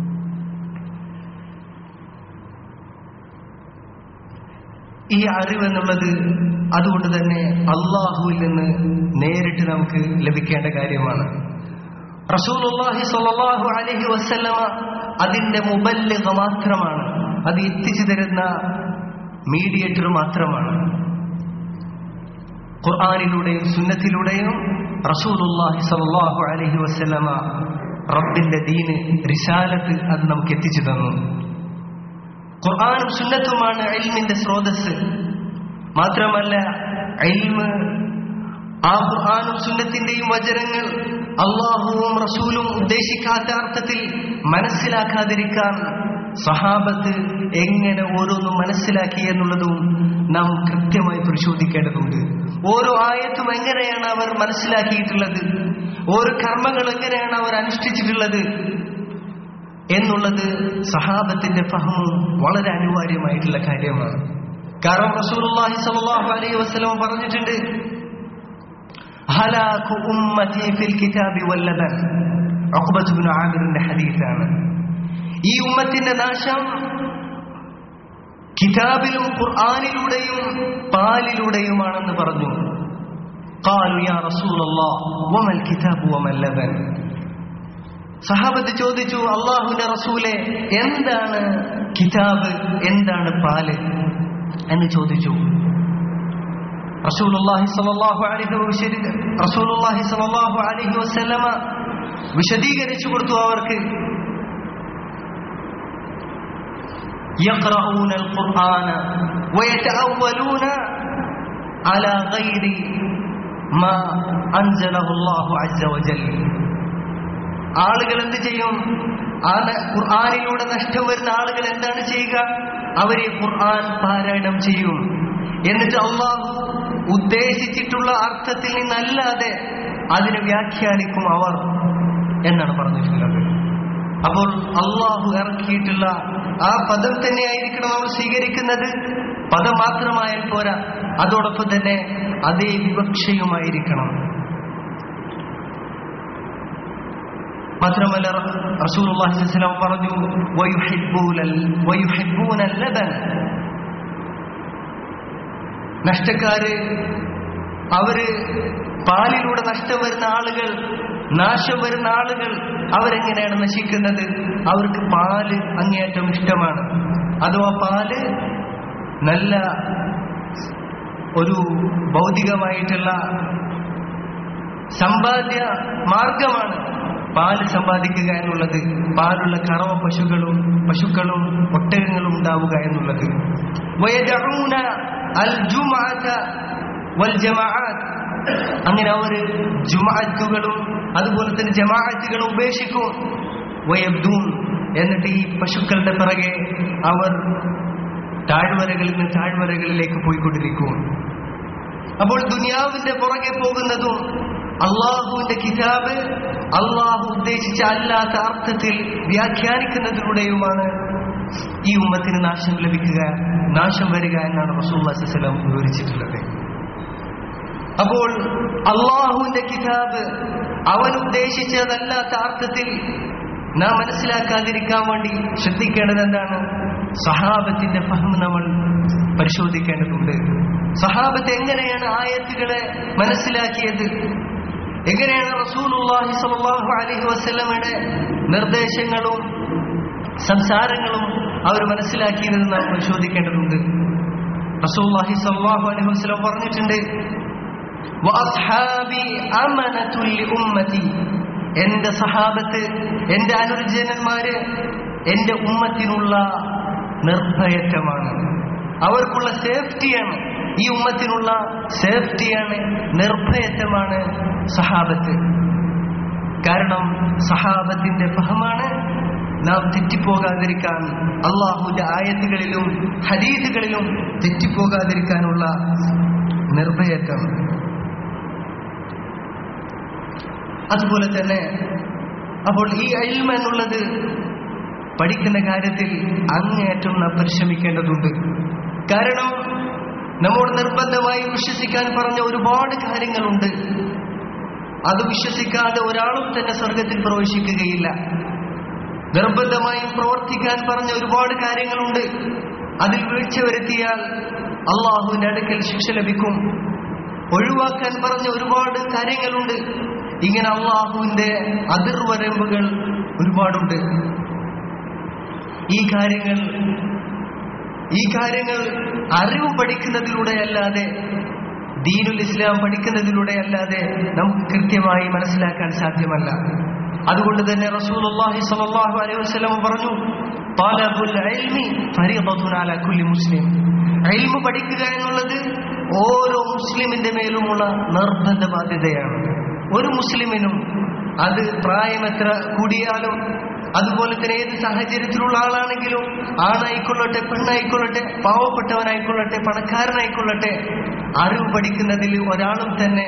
ഈ അറിവെന്നുള്ളത് അതുകൊണ്ട് തന്നെ അള്ളാഹുവിൽ നിന്ന് നേരിട്ട് നമുക്ക് ലഭിക്കേണ്ട കാര്യമാണ്. റസൂലുള്ളാഹി സ്വല്ലല്ലാഹു അലൈഹി വസല്ലമ അതിന്റെ മുബല്ലിഗ മാത്രമാണ്, അത് എത്തിച്ചു തരുന്ന മീഡിയേറ്റർ മാത്രമാണ്. ഖുർആനിലൂടെയും സുന്നത്തിലൂടെയും റസൂലുള്ളാഹി സ്വല്ലല്ലാഹു അലൈഹി വസല്ലമ റബ്ബിന്റെ ദീന്, റിസാലത്ത് അത് നമുക്ക് എത്തിച്ചു തന്നു. ഖുർആനും സുന്നത്തുമാണ് ഇൽമിന്റെ സ്രോതസ്. മാത്രമല്ല ഇൽമ്, ആ ഖുർആനും സുന്നത്തിന്റെയും വചനങ്ങൾ അള്ളാഹുവും റസൂലും ഉദ്ദേശിക്കാത്ത അർത്ഥത്തിൽ മനസ്സിലാക്കാതിരിക്കാൻ സഹാബത്ത് എങ്ങനെ ഓരോന്നും മനസ്സിലാക്കി എന്നുള്ളതും നാം കൃത്യമായി പരിശോധിക്കേണ്ടതുണ്ട്. ഓരോ ആയത്തും എങ്ങനെയാണ് അവർ മനസ്സിലാക്കിയിട്ടുള്ളത്, ഓരോ കർമ്മങ്ങൾ എങ്ങനെയാണ് അവർ അനുഷ്ഠിച്ചിട്ടുള്ളത് എന്നുള്ളത് സഹാബത്തിന്റെ ഫഹമും വളരെ അനിവാര്യമായിട്ടുള്ള കാര്യമാണ്. കാരണം റസൂലുള്ളാഹി സ്വല്ലല്ലാഹു അലൈഹി വസല്ലം പറഞ്ഞിട്ടുണ്ട്, ഹലാകു ഉമ്മതി ഫിൽ കിതാബി വൽ ലബൻ. ഉഖബത്ത് ഇബ്നു ആമിറിന്റെ ഹദീസാണ്. ഈ ഉമ്മത്തിന്റെ നാശം കിതാബിലും ഖുർആനിലൂടെയും പാലിലൂടെയുമാണെന്ന് പറഞ്ഞു. ഖാലു യാ റസൂലല്ലാഹ് വമൽ കിതാബു വമൽ ലബൻ. സഹാബത്ത് ചോദിച്ചു, അല്ലാഹുവിന്റെ റസൂലേ, എന്താണ് കിതാബ്, എന്താണ് പാല് എന്ന് ചോദിച്ചു. റസൂലുള്ളാഹി സ്വല്ലല്ലാഹു അലൈഹി വസല്ലമ വിശദീകരിച്ചു കൊടുത്തു അവർക്ക്. യഖറഊന അൽ-ഖുർആന വയതഅവ്വലൂന അലാ ഗൈരി മാ അൻസലഹു അല്ലാഹു അസ്സ വജൽ. ആളുകൾ എന്ത് ചെയ്യും? ഖുർആനിലൂടെ നഷ്ടം വരുന്ന ആളുകൾ എന്താണ് ചെയ്യുക? അവരെ ഖുർആൻ പാരായണം ചെയ്യും, എന്നിട്ട് അള്ളാഹു ഉദ്ദേശിച്ചിട്ടുള്ള അർത്ഥത്തിൽ നിന്നല്ലാതെ അതിനെ വ്യാഖ്യാനിക്കും അവർ എന്നാണ് പറഞ്ഞിട്ടുള്ളത്. അപ്പോൾ അള്ളാഹു ഇറക്കിയിട്ടുള്ള ആ പദം തന്നെയായിരിക്കണം നമ്മൾ സ്വീകരിക്കുന്നത്. പദം മാത്രമായാൽ പോരാ, അതോടൊപ്പം തന്നെ അതേ വിവക്ഷയുമായിരിക്കണം. മാത്രമല്ല റസൂലുള്ളാഹി സ്വല്ലല്ലാഹു അലൈഹി വസല്ലം പറഞ്ഞു, വയുഹിബ്ബൂന ലബൻ. നഷ്ടക്കാര്, അവര് പാലിലൂടെ നഷ്ടം വരുന്ന ആളുകൾ, നാശം വരുന്ന ആളുകൾ, അവരെങ്ങനെയാണ് നശിക്കുന്നത്? അവർക്ക് പാല് അങ്ങേയറ്റം ഇഷ്ടമാണ്. അഥവാ പാല് നല്ല ഒരു ഭൗതികമായിട്ടുള്ള സമ്പാദ്യ മാർഗമാണ്. പാല് സമ്പാദിക്കുക എന്നുള്ളത്, പാലുള്ള കറവ പശുക്കളും ഒട്ടകങ്ങളും ഉണ്ടാവുക എന്നുള്ളത്. വയദഊന അൽ ജുമഅത വൽ ജമാഅത്ത്. അങ്ങനെ അവർ ജുമഅത്തുകളും അതുപോലെ തന്നെ ജമാഅത്തുകളും ഉപേക്ഷിക്കും. വയബ്ദൂൻ, എന്നിട്ട് ഈ പശുക്കളുടെ പിറകെ അവർ താഴ്വരകളിൽ നിന്ന് താഴ്വരകളിലേക്ക് പോയിക്കൊണ്ടിരിക്കും. അപ്പോൾ ദുനിയാവിന്റെ പുറകെ പോകുന്നതും അള്ളാഹുവിന്റെ കിതാബ് അള്ളാഹു ഉദ്ദേശിച്ച അല്ലാത്ത അർത്ഥത്തിൽ വ്യാഖ്യാനിക്കുന്നതിലൂടെയുമാണ് ഈ ഉമ്മത്തിന് നാശം വരിക എന്നാണ് റസൂലുള്ളാഹി സ്വല്ലല്ലാഹു അലൈഹി വസല്ലം വിവരിച്ചിട്ടുള്ളത്. അപ്പോൾ അള്ളാഹുവിന്റെ കിതാബ് അവൻ ഉദ്ദേശിച്ചതല്ലാത്ത അർത്ഥത്തിൽ നാം മനസ്സിലാക്കാതിരിക്കാൻ വേണ്ടി ശ്രദ്ധിക്കേണ്ടത് എന്താണ്? സഹാബത്തിന്റെ ഫഹ്മ് നമ്മൾ പരിശോധിക്കേണ്ടതുണ്ട്. സഹാബത്ത് എങ്ങനെയാണ് ആയത്തുകളെ മനസ്സിലാക്കിയത്, എങ്ങനെയാണ് റസൂലുള്ളാഹി സ്വല്ലല്ലാഹു അലൈഹി വസല്ലമയുടെ നിർദ്ദേശങ്ങളും സംസാരങ്ങളും അവർ മനസ്സിലാക്കിയതെന്ന് നാം പരിശോധിക്കേണ്ടതുണ്ട്. റസൂലുള്ളാഹി സ്വല്ലല്ലാഹു അലൈഹി വസല്ലം പറഞ്ഞിട്ടുണ്ട്, വഅസ്ഹാബി അമനതുൽ ലിഉമ്മതി, എന്റെ സഹാബത്ത്, എന്റെ അനുജനന്മാര് എന്റെ ഉമ്മത്തിനുള്ള നിർഭയത്വമാണ്, അവർക്കുള്ള സേഫ്റ്റിയാണ്, ഈ ഉമ്മത്തിനുള്ള സേഫ്റ്റിയാണ്, നിർഭയത്വമാണ് സഹാബത്ത്. കാരണം സഹാബത്തിന്റെ ഫഹമാണ് നാം തെറ്റിപ്പോകാതിരിക്കാൻ, അള്ളാഹുവിന്റെ ആയത്തുകളിലും ഹദീസുകളിലും തെറ്റിപ്പോകാതിരിക്കാനുള്ള നിർഭയത്വം. അതുപോലെ തന്നെ അപ്പോൾ ഈ ഇൽമ എന്നുള്ളത് പഠിക്കുന്ന കാര്യത്തിൽ അങ്ങേയറ്റം നാം പരിശ്രമിക്കേണ്ടതുണ്ട്. കാരണം നമ്മോട് നിർബന്ധമായി വിശ്വസിക്കാൻ പറഞ്ഞ ഒരുപാട് കാര്യങ്ങളുണ്ട്. അത് വിശ്വസിക്കാതെ ഒരാളും തന്നെ സ്വർഗത്തിൽ പ്രവേശിക്കുകയില്ല. നിർബന്ധമായും പ്രവർത്തിക്കാൻ പറഞ്ഞ ഒരുപാട് കാര്യങ്ങളുണ്ട്. അതിൽ വീഴ്ച വരുത്തിയാൽ അള്ളാഹുവിന്റെ അടുക്കൽ ശിക്ഷ ലഭിക്കും. ഒഴിവാക്കാൻ പറഞ്ഞ ഒരുപാട് കാര്യങ്ങളുണ്ട്. ഇങ്ങനെ അള്ളാഹുവിന്റെ അതിർവരമ്പുകൾ ഒരുപാടുണ്ട്. ഈ കാര്യങ്ങൾ അറിവ് പഠിക്കുന്നതിലൂടെ അല്ലാതെ, ദീനുൽ ഇസ്ലാം പഠിക്കുന്നതിലൂടെ അല്ലാതെ നമുക്ക് കൃത്യമായി മനസ്സിലാക്കാൻ സാധ്യമല്ല. അതുകൊണ്ട് തന്നെ റസൂലുള്ളാഹി സ്വല്ലല്ലാഹു അലൈഹി വസല്ലം പറഞ്ഞു, തലബുൽ ഇൽമി ഫരീദത്തുൻ അലാ കുല്ലി മുസ്ലിം. ഇൽമു പഠിക്കുക എന്നുള്ളത് ഓരോ മുസ്ലിമിന്റെ മേലുമുള്ള നിർബന്ധ ബാധ്യതയാണ്. ഒരു മുസ്ലിമിനും, അത് പ്രായം എത്ര കൂടിയാലും, അതുപോലെ തന്നെ ഏത് സാഹചര്യത്തിലുള്ള ആളാണെങ്കിലും, ആണായിക്കൊള്ളട്ടെ പെണ്ണായിക്കൊള്ളട്ടെ, പാവപ്പെട്ടവനായിക്കൊള്ളട്ടെ പണക്കാരനായിക്കൊള്ളട്ടെ, അറിവ് പഠിക്കുന്നതിൽ ഒരാളും തന്നെ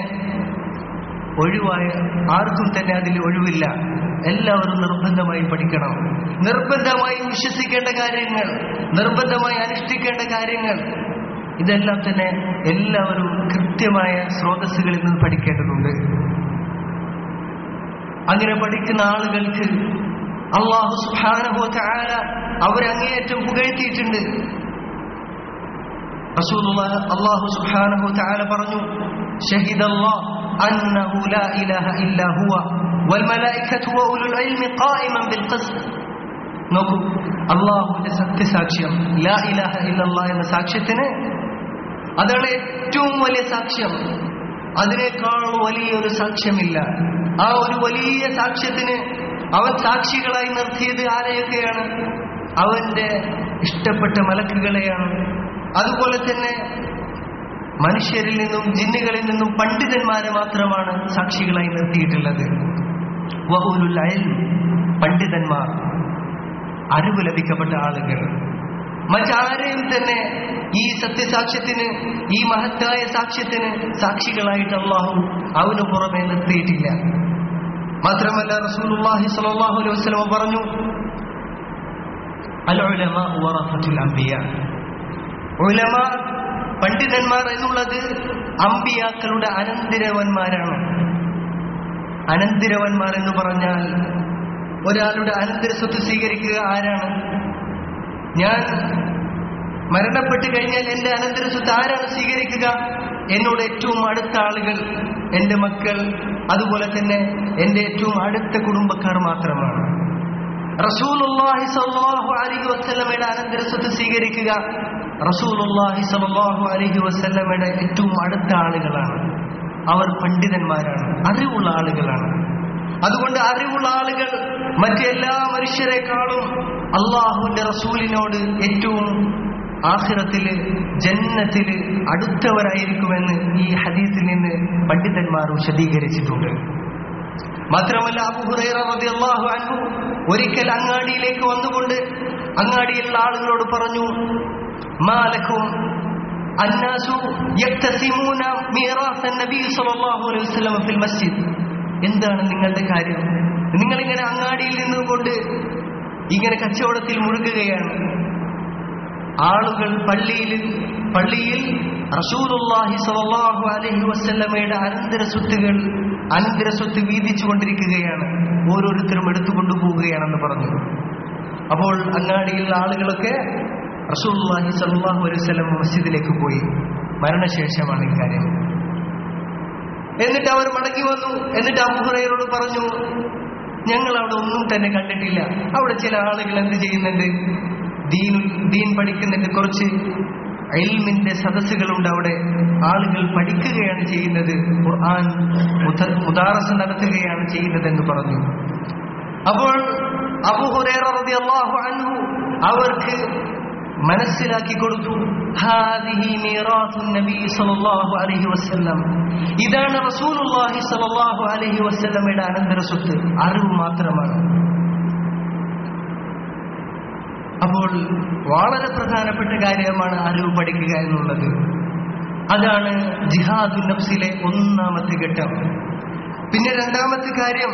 ആർക്കും തന്നെ അതിൽ ഒഴിവില്ല. എല്ലാവരും നിർബന്ധമായി പഠിക്കണം. നിർബന്ധമായി വിശ്വസിക്കേണ്ട കാര്യങ്ങൾ, നിർബന്ധമായി അനുഷ്ഠിക്കേണ്ട കാര്യങ്ങൾ, ഇതെല്ലാം തന്നെ എല്ലാവരും കൃത്യമായ സ്രോതസ്സുകളിൽ നിന്ന് പഠിക്കേണ്ടതുണ്ട്. അങ്ങനെ പഠിക്കുന്ന ആളുകൾക്ക് അല്ലാഹു സുബ്ഹാനഹു വ തആല അവരെ അങ്ങേയറ്റം പുകഴ്ത്തിയിട്ടുണ്ട്. റസൂലുള്ളാഹി അല്ലാഹു സുബ്ഹാനഹു വ തആല പറഞ്ഞു, ഷഹിദല്ലാഹു അന്നഹു ലാ ഇലാഹ ഇല്ലാ ഹുവ വൽ മലായികതു വ ഉലുൽ ഇൽമി ഖായിമൻ ബിൽ ഖിസ്ത്. നോക്കൂ, അല്ലാഹുവിന്റെ സത്യസാക്ഷ്യം, ലാ ഇലാഹ ഇല്ലല്ലാഹ് എന്ന സാക്ഷ്യത്തിന്, അതാണ് ഏറ്റവും വലിയ സാക്ഷ്യം. അതിനേക്കാൾ വലിയൊരു സാക്ഷ്യമില്ല. ആ ഒരു വലിയ സാക്ഷ്യത്തിന് അവൻ സാക്ഷികളായി നിർത്തിയത് ആരെയൊക്കെയാണ്? അവന്റെ ഇഷ്ടപ്പെട്ട മലക്കുകളെയാണ്. അതുപോലെ തന്നെ മനുഷ്യരിൽ നിന്നും ജിന്നുകളിൽ നിന്നും പണ്ഡിതന്മാരെ മാത്രമാണ് സാക്ഷികളായി നിർത്തിയിട്ടുള്ളത്. വഉലുൽ ഇൽം, പണ്ഡിതന്മാർ, അറിവ് ലഭിക്കപ്പെട്ട ആളുകൾ. മറ്റാരെയും തന്നെ ഈ സത്യസാക്ഷ്യത്തിന്, ഈ മഹത്തായ സാക്ഷ്യത്തിന് സാക്ഷികളായിട്ട് അല്ലാഹു അവന് പുറമെ നിർത്തിയിട്ടില്ല. മാത്രമല്ല റസൂലുള്ളാഹി സ്വല്ലല്ലാഹു അലൈഹി വസല്ലം പറഞ്ഞു, അൽ ഉലമാ വറസത്തുൽ അംബിയാ. ഉലമാ, പണ്ഡിതന്മാർ എന്നുള്ളത് അംബിയാക്കളുടെ അനന്തരവന്മാരാണ്. അനന്തരവന്മാർ എന്ന് പറഞ്ഞാൽ ഒരാളുടെ അനന്തര സ്വത്ത് സ്വീകരിക്കുക ആരാണ്? ഞാൻ മരണപ്പെട്ടു കഴിഞ്ഞാൽ എന്റെ അനന്തര സ്വത്ത് ആരാണ് സ്വീകരിക്കുക? എന്നോട് ഏറ്റവും അടുത്ത ആളുകൾ, എന്റെ മക്കൾ, അതുപോലെ തന്നെ എന്റെ ഏറ്റവും അടുത്ത കുടുംബക്കാർ മാത്രമാണ്. റസൂലുള്ളാഹി സ്വല്ലല്ലാഹു അലൈഹി വസല്ലമയുടെ അനന്തര സ്വത്ത് സ്വീകരിക്കുക റസൂലുള്ളാഹി സ്വല്ലല്ലാഹു അലൈഹി വസല്ലമയുടെ ഏറ്റവും അടുത്ത ആളുകളാണ്. അവർ പണ്ഡിതന്മാരാണ്, അറിവുള്ള ആളുകളാണ്. അതുകൊണ്ട് അറിവുള്ള ആളുകൾ മറ്റെല്ലാ മനുഷ്യരെക്കാളും അള്ളാഹുവിന്റെ റസൂലിനോട് ഏറ്റവും ആഖിറത്തില്, ജന്നത്തില് അടുത്തവരായിരിക്കുമെന്ന് ഈ ഹദീസിൽ നിന്ന് പണ്ഡിതന്മാർ വിശദീകരിച്ചിട്ടുണ്ട്. മാത്രമല്ല അബൂ ഹുറൈറ റളിയല്ലാഹു അൻഹു ഒരിക്കൽ അങ്ങാടിയിലേക്ക് വന്നുകൊണ്ട് അങ്ങാടിയിലുള്ള ആളുകളോട് പറഞ്ഞു, മാലക്കും അന്നാസു യക്തസിമൂന മീറാസൻ നബി സ്വല്ലല്ലാഹു അലൈഹി വസല്ലം ഫിൽ മസ്ജിദ്. എന്താണ് നിങ്ങളുടെ കാര്യം? നിങ്ങളിങ്ങനെ അങ്ങാടിയിൽ നിന്നുകൊണ്ട് ഇങ്ങനെ കച്ചവടത്തിൽ മുഴുകുകയാണ്. ആളുകൾ പള്ളിയിൽ റസൂലുള്ളാഹി സ്വല്ലല്ലാഹു അലൈഹി വസല്ലമയുടെ അനന്തരസ്വത്ത് വീതിച്ചു കൊണ്ടിരിക്കുകയാണ്. ഓരോരുത്തരും എടുത്തുകൊണ്ടു പോവുകയാണെന്ന് പറഞ്ഞു. അപ്പോൾ അങ്ങാടിയിലുള്ള ആളുകളൊക്കെ റസൂലുള്ളാഹി സ്വല്ലല്ലാഹു അലൈഹി വസല്ലം മസ്ജിദിലേക്ക് പോയി. മരണശേഷമാണ് ഇക്കാര്യം. എന്നിട്ട് അവർ മടങ്ങി വന്നു. എന്നിട്ട് അബൂ ഹുറൈറയോട് പറഞ്ഞു, ഞങ്ങൾ അവിടെ ഒന്നും തന്നെ കണ്ടിട്ടില്ല. അവിടെ ചില ആളുകൾ എന്ത് ചെയ്യുന്നുണ്ട്? ദീൻ പഠിക്കുന്നുണ്ട്. കുറച്ച് ഇൽമിന്റെ സദസ്സുകളുണ്ട് അവിടെ. ആളുകൾ പഠിക്കുകയാണ് ചെയ്യുന്നത്, ഖുർആൻ മുദാറസ നടത്തുകയാണ് ചെയ്യുന്നതെന്ന് പറഞ്ഞു. അപ്പോൾ അബൂ ഹുറൈറ റളിയല്ലാഹു അൻഹു അവർക്ക് മനസ്സിലാക്കി കൊടുത്തു, ഹാദിഹി മീറാത്തുൻ നബി സ്വല്ലല്ലാഹു അലൈഹി വസല്ലം, ഇതാണ് റസൂലുള്ളാഹി സ്വല്ലല്ലാഹു അലൈഹി വസല്ലമയുടെ അനന്തരസ്വത്ത്, അറിവ് മാത്രമാണ്. അപ്പോൾ വളരെ പ്രധാനപ്പെട്ട കാര്യമാണ് അറിവ് പഠിക്കുക എന്നുള്ളത്. അതാണ് ജിഹാദുൻ നഫ്സിലെ ഒന്നാമത്തെ ഘട്ടം. പിന്നെ രണ്ടാമത്തെ കാര്യം,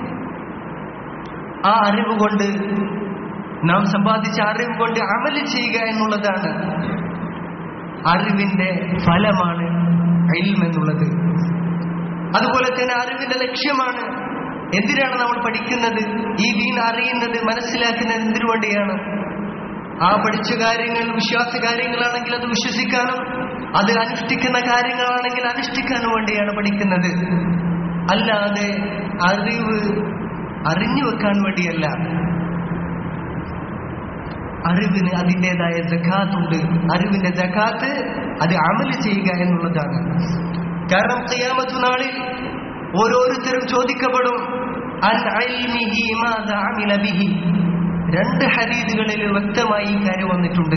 ആ അറിവ് കൊണ്ട്, നാം സമ്പാദിച്ച അറിവ് കൊണ്ട് അമല് ചെയ്യുക എന്നുള്ളതാണ്. അറിവിന്റെ ഫലമാണ് ഇൽം എന്നുള്ളത്. അതുപോലെ തന്നെ അറിവിന്റെ ലക്ഷ്യമാണ്. എന്തിനാണ് നമ്മൾ പഠിക്കുന്നത്? ഈ ദീൻ അറിയുന്നത്, മനസ്സിലാക്കുന്നത് എന്തിനു വേണ്ടിയാണ്? ആ പഠിച്ച കാര്യങ്ങൾ വിശ്വാസ കാര്യങ്ങളാണെങ്കിൽ അത് വിശ്വസിക്കാനും, അത് അനുഷ്ഠിക്കുന്ന കാര്യങ്ങളാണെങ്കിൽ അനുഷ്ഠിക്കാനും വേണ്ടിയാണ് പഠിക്കുന്നത്. അല്ലാതെ അറിവ് അറിഞ്ഞു വെക്കാൻ വേണ്ടിയല്ല. അറിവിന് അതിൻ്റെതായ സകാത്തുണ്ട്. അറിവിന്റെ സകാത്ത് അത് അമല് ചെയ്യുക എന്നുള്ളതാണ്. കാരണം ഖിയാമത്ത് നാളിൽ ഓരോരുത്തരും ചോദിക്കപ്പെടും, അൻ ഇൽമിഹി മാദാ അമില ബിഹി. രണ്ട് ഹദീസുകളിൽ വ്യക്തമായി ഈ കാര്യം വന്നിട്ടുണ്ട്.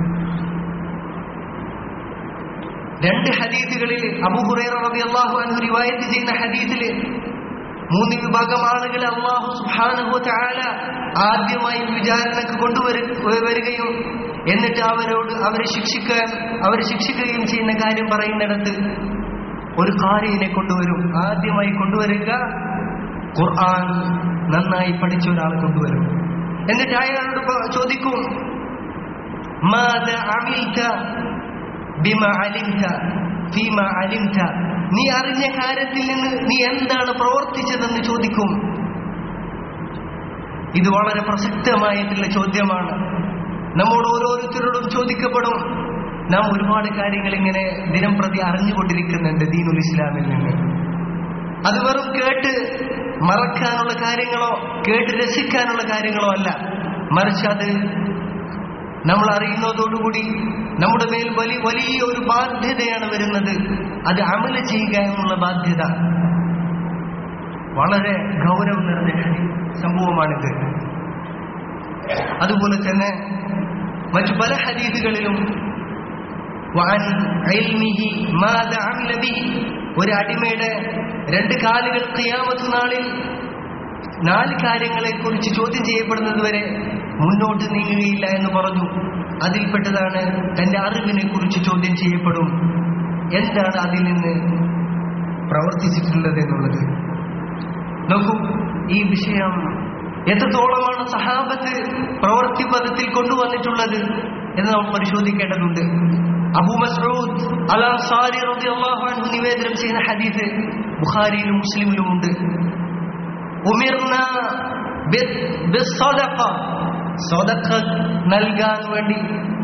രണ്ട് ഹദീസുകളിൽ അബൂ ഹുറൈറ റളിയല്ലാഹു അൻഹു റിവായത്ത് ചെയ്യുന്ന ഹദീസിൽ 3 വിഭാഗം ആളുകളെ അല്ലാഹു സുബ്ഹാനഹു വ തആല ആദ്യമായി വിചാരണക്ക് കൊണ്ടുവരികയും എന്നിട്ട് അവരെ ശിക്ഷിക്കുകയും ചെയ്യുന്ന കാര്യം പറയുന്നിടത്ത് ഒരു ഖാരിനെ കൊണ്ടുവരും. ആദ്യമായി കൊണ്ടുവരിക ഖുർആൻ നന്നായി പഠിച്ച ഒരാളെ കൊണ്ടുവരും. എന്നിട്ട് അയാളോട് ചോദിക്കും, മാദാ അമിൽത ബിമാ അലിംത ഫീമാ അലിംത, നീ അറിഞ്ഞ കാര്യത്തിൽ നിന്ന് നീ എന്താണ് പ്രവർത്തിച്ചതെന്ന് ചോദിക്കും. ഇത് വളരെ പ്രസക്തമായിട്ടുള്ള ചോദ്യമാണ്. നമ്മോട് ഓരോരുത്തരോടും ചോദിക്കപ്പെടും. നാം ഒരുപാട് കാര്യങ്ങൾ ഇങ്ങനെ ദിനം പ്രതി അറിഞ്ഞുകൊണ്ടിരിക്കുന്നുണ്ട് ദീനുൽ ഇസ്ലാമിൽ നിന്ന്. അത് വെറും കേട്ട് മറക്കാനുള്ള കാര്യങ്ങളോ കേട്ട് രസിക്കാനുള്ള കാര്യങ്ങളോ അല്ല, മറിച്ച് അത് നമ്മൾ അറിയുന്നതോടുകൂടി നമ്മുടെ മേൽ വലിയ ഒരു ബാധ്യതയാണ് വരുന്നത്. അത് അമല് ചെയ്യുക എന്നുള്ള ബാധ്യത വളരെ ഗൗരവം നിറഞ്ഞ സംഭവമാണിത്. അതുപോലെ തന്നെ മറ്റു പല ഹദീസുകളിലും വഅൻ ഇൽമിഹി മാദാ അമില ബിഹി, ഒരു അടിമയുടെ 2 കാലുകൾ ഖിയാമത്ത് നാളിൽ 4 കാര്യങ്ങളെ കുറിച്ച് ചോദ്യം ചെയ്യപ്പെടുന്നത് വരെ മുന്നോട്ട് നീങ്ങുകയില്ല എന്ന് പറഞ്ഞു. അതിൽപ്പെട്ടതാണ് തന്റെ അറിവിനെ കുറിച്ച് ചോദ്യം ചെയ്യപ്പെടും. എന്താണ് അതിൽ നിന്ന് പ്രവർത്തിച്ചിട്ടുള്ളത് എന്നുള്ളത്. നോക്കൂ, ഈ വിഷയം എത്രത്തോളമാണ് സഹാബത്ത് പ്രവൃത്തി പദത്തിൽ കൊണ്ടുവന്നിട്ടുള്ളത് എന്ന് നാം പരിശോധിക്കേണ്ടതുണ്ട്. അബൂ മസ്ഊദ് അൽ അൻസാരി റളിയല്ലാഹു അൻഹു നിവേദനം ചെയ്യുന്ന ഹദീസ് ബുഖാരിയിലും മുസ്ലിമിലും ഉണ്ട്. ഉമിർന ബിസ്സദഖ, സദഖ നൽകാൻ വേണ്ടി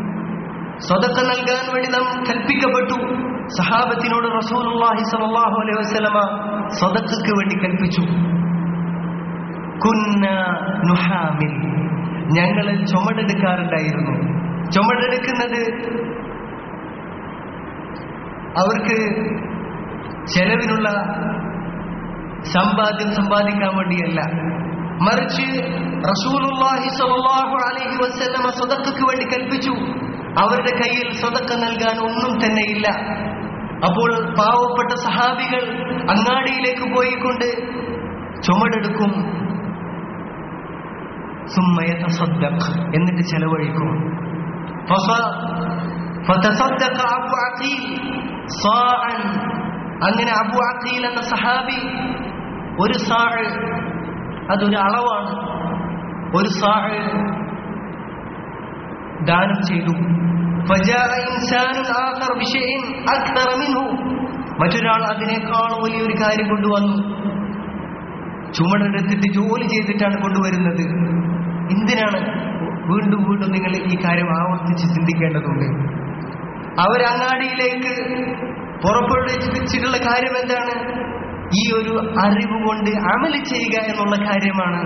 നാം കൽപ്പിക്കപ്പെട്ടു. സഹാബത്തിനോട് റസൂലുള്ളാഹി സ്വല്ലല്ലാഹു അലൈഹി വസല്ലമ സദഖക്ക് വേണ്ടി കൽപ്പിച്ചു. കുന്ന നുഹാമിൽ, ഞങ്ങൾ ചുമടെടുക്കാറുണ്ടായിരുന്നു. ചുമടെടുക്കുന്നത് അവർക്ക് ചെലവിനുള്ള സമ്പാദിക്കാൻ വേണ്ടിയല്ല, മറിച്ച് റസൂലുള്ളാഹി സ്വല്ലല്ലാഹു അലൈഹി വസല്ലമ സദഖക്ക് വേണ്ടി കൽപ്പിച്ചു. അവരുടെ കയ്യിൽ സദഖ നൽകാൻ ഒന്നും തന്നെ ഇല്ല. അപ്പോൾ പാവപ്പെട്ട സഹാബികൾ അങ്ങാടിയിലേക്ക് പോയിക്കൊണ്ട് ചുമടെടുക്കും. സുമ്മ യതസദ്ദഖ്, എന്നിട്ട് ചെലവഴിക്കും. ഫതസദ്ദഖ അബു അഖീൽ സാഅൻ, അങ്ങനെ അബു അഖീൽ എന്ന സഹാബി ഒരു സാഅ്, അതൊരു അളവാണ്, ഒരു സാഅ് ദാനം ചെയ്തു. ഫജാഅ ഇൻസാനുൻ ആഖർ ബിശൈഇൻ അക്തറ മിൻഹു, മറ്റൊരാൾ അതിനേക്കാൾ വലിയൊരു കാര്യം കൊണ്ടുവന്നു. ചുമടെടുത്തിട്ട് ജോലി ചെയ്തിട്ടാണ് കൊണ്ടുവരുന്നത്. എന്തിനാണ്? വീണ്ടും വീണ്ടും നിങ്ങൾ ഈ കാര്യം ആവർത്തിച്ച് ചിന്തിക്കേണ്ടതുണ്ട്. അവരങ്ങാടിയിലേക്ക് പുറപ്പെടുവിച്ചിട്ടുള്ള കാര്യം എന്താണ്? ഈ ഒരു അറിവ് കൊണ്ട് അമല് ചെയ്യുക എന്നുള്ള കാര്യമാണ്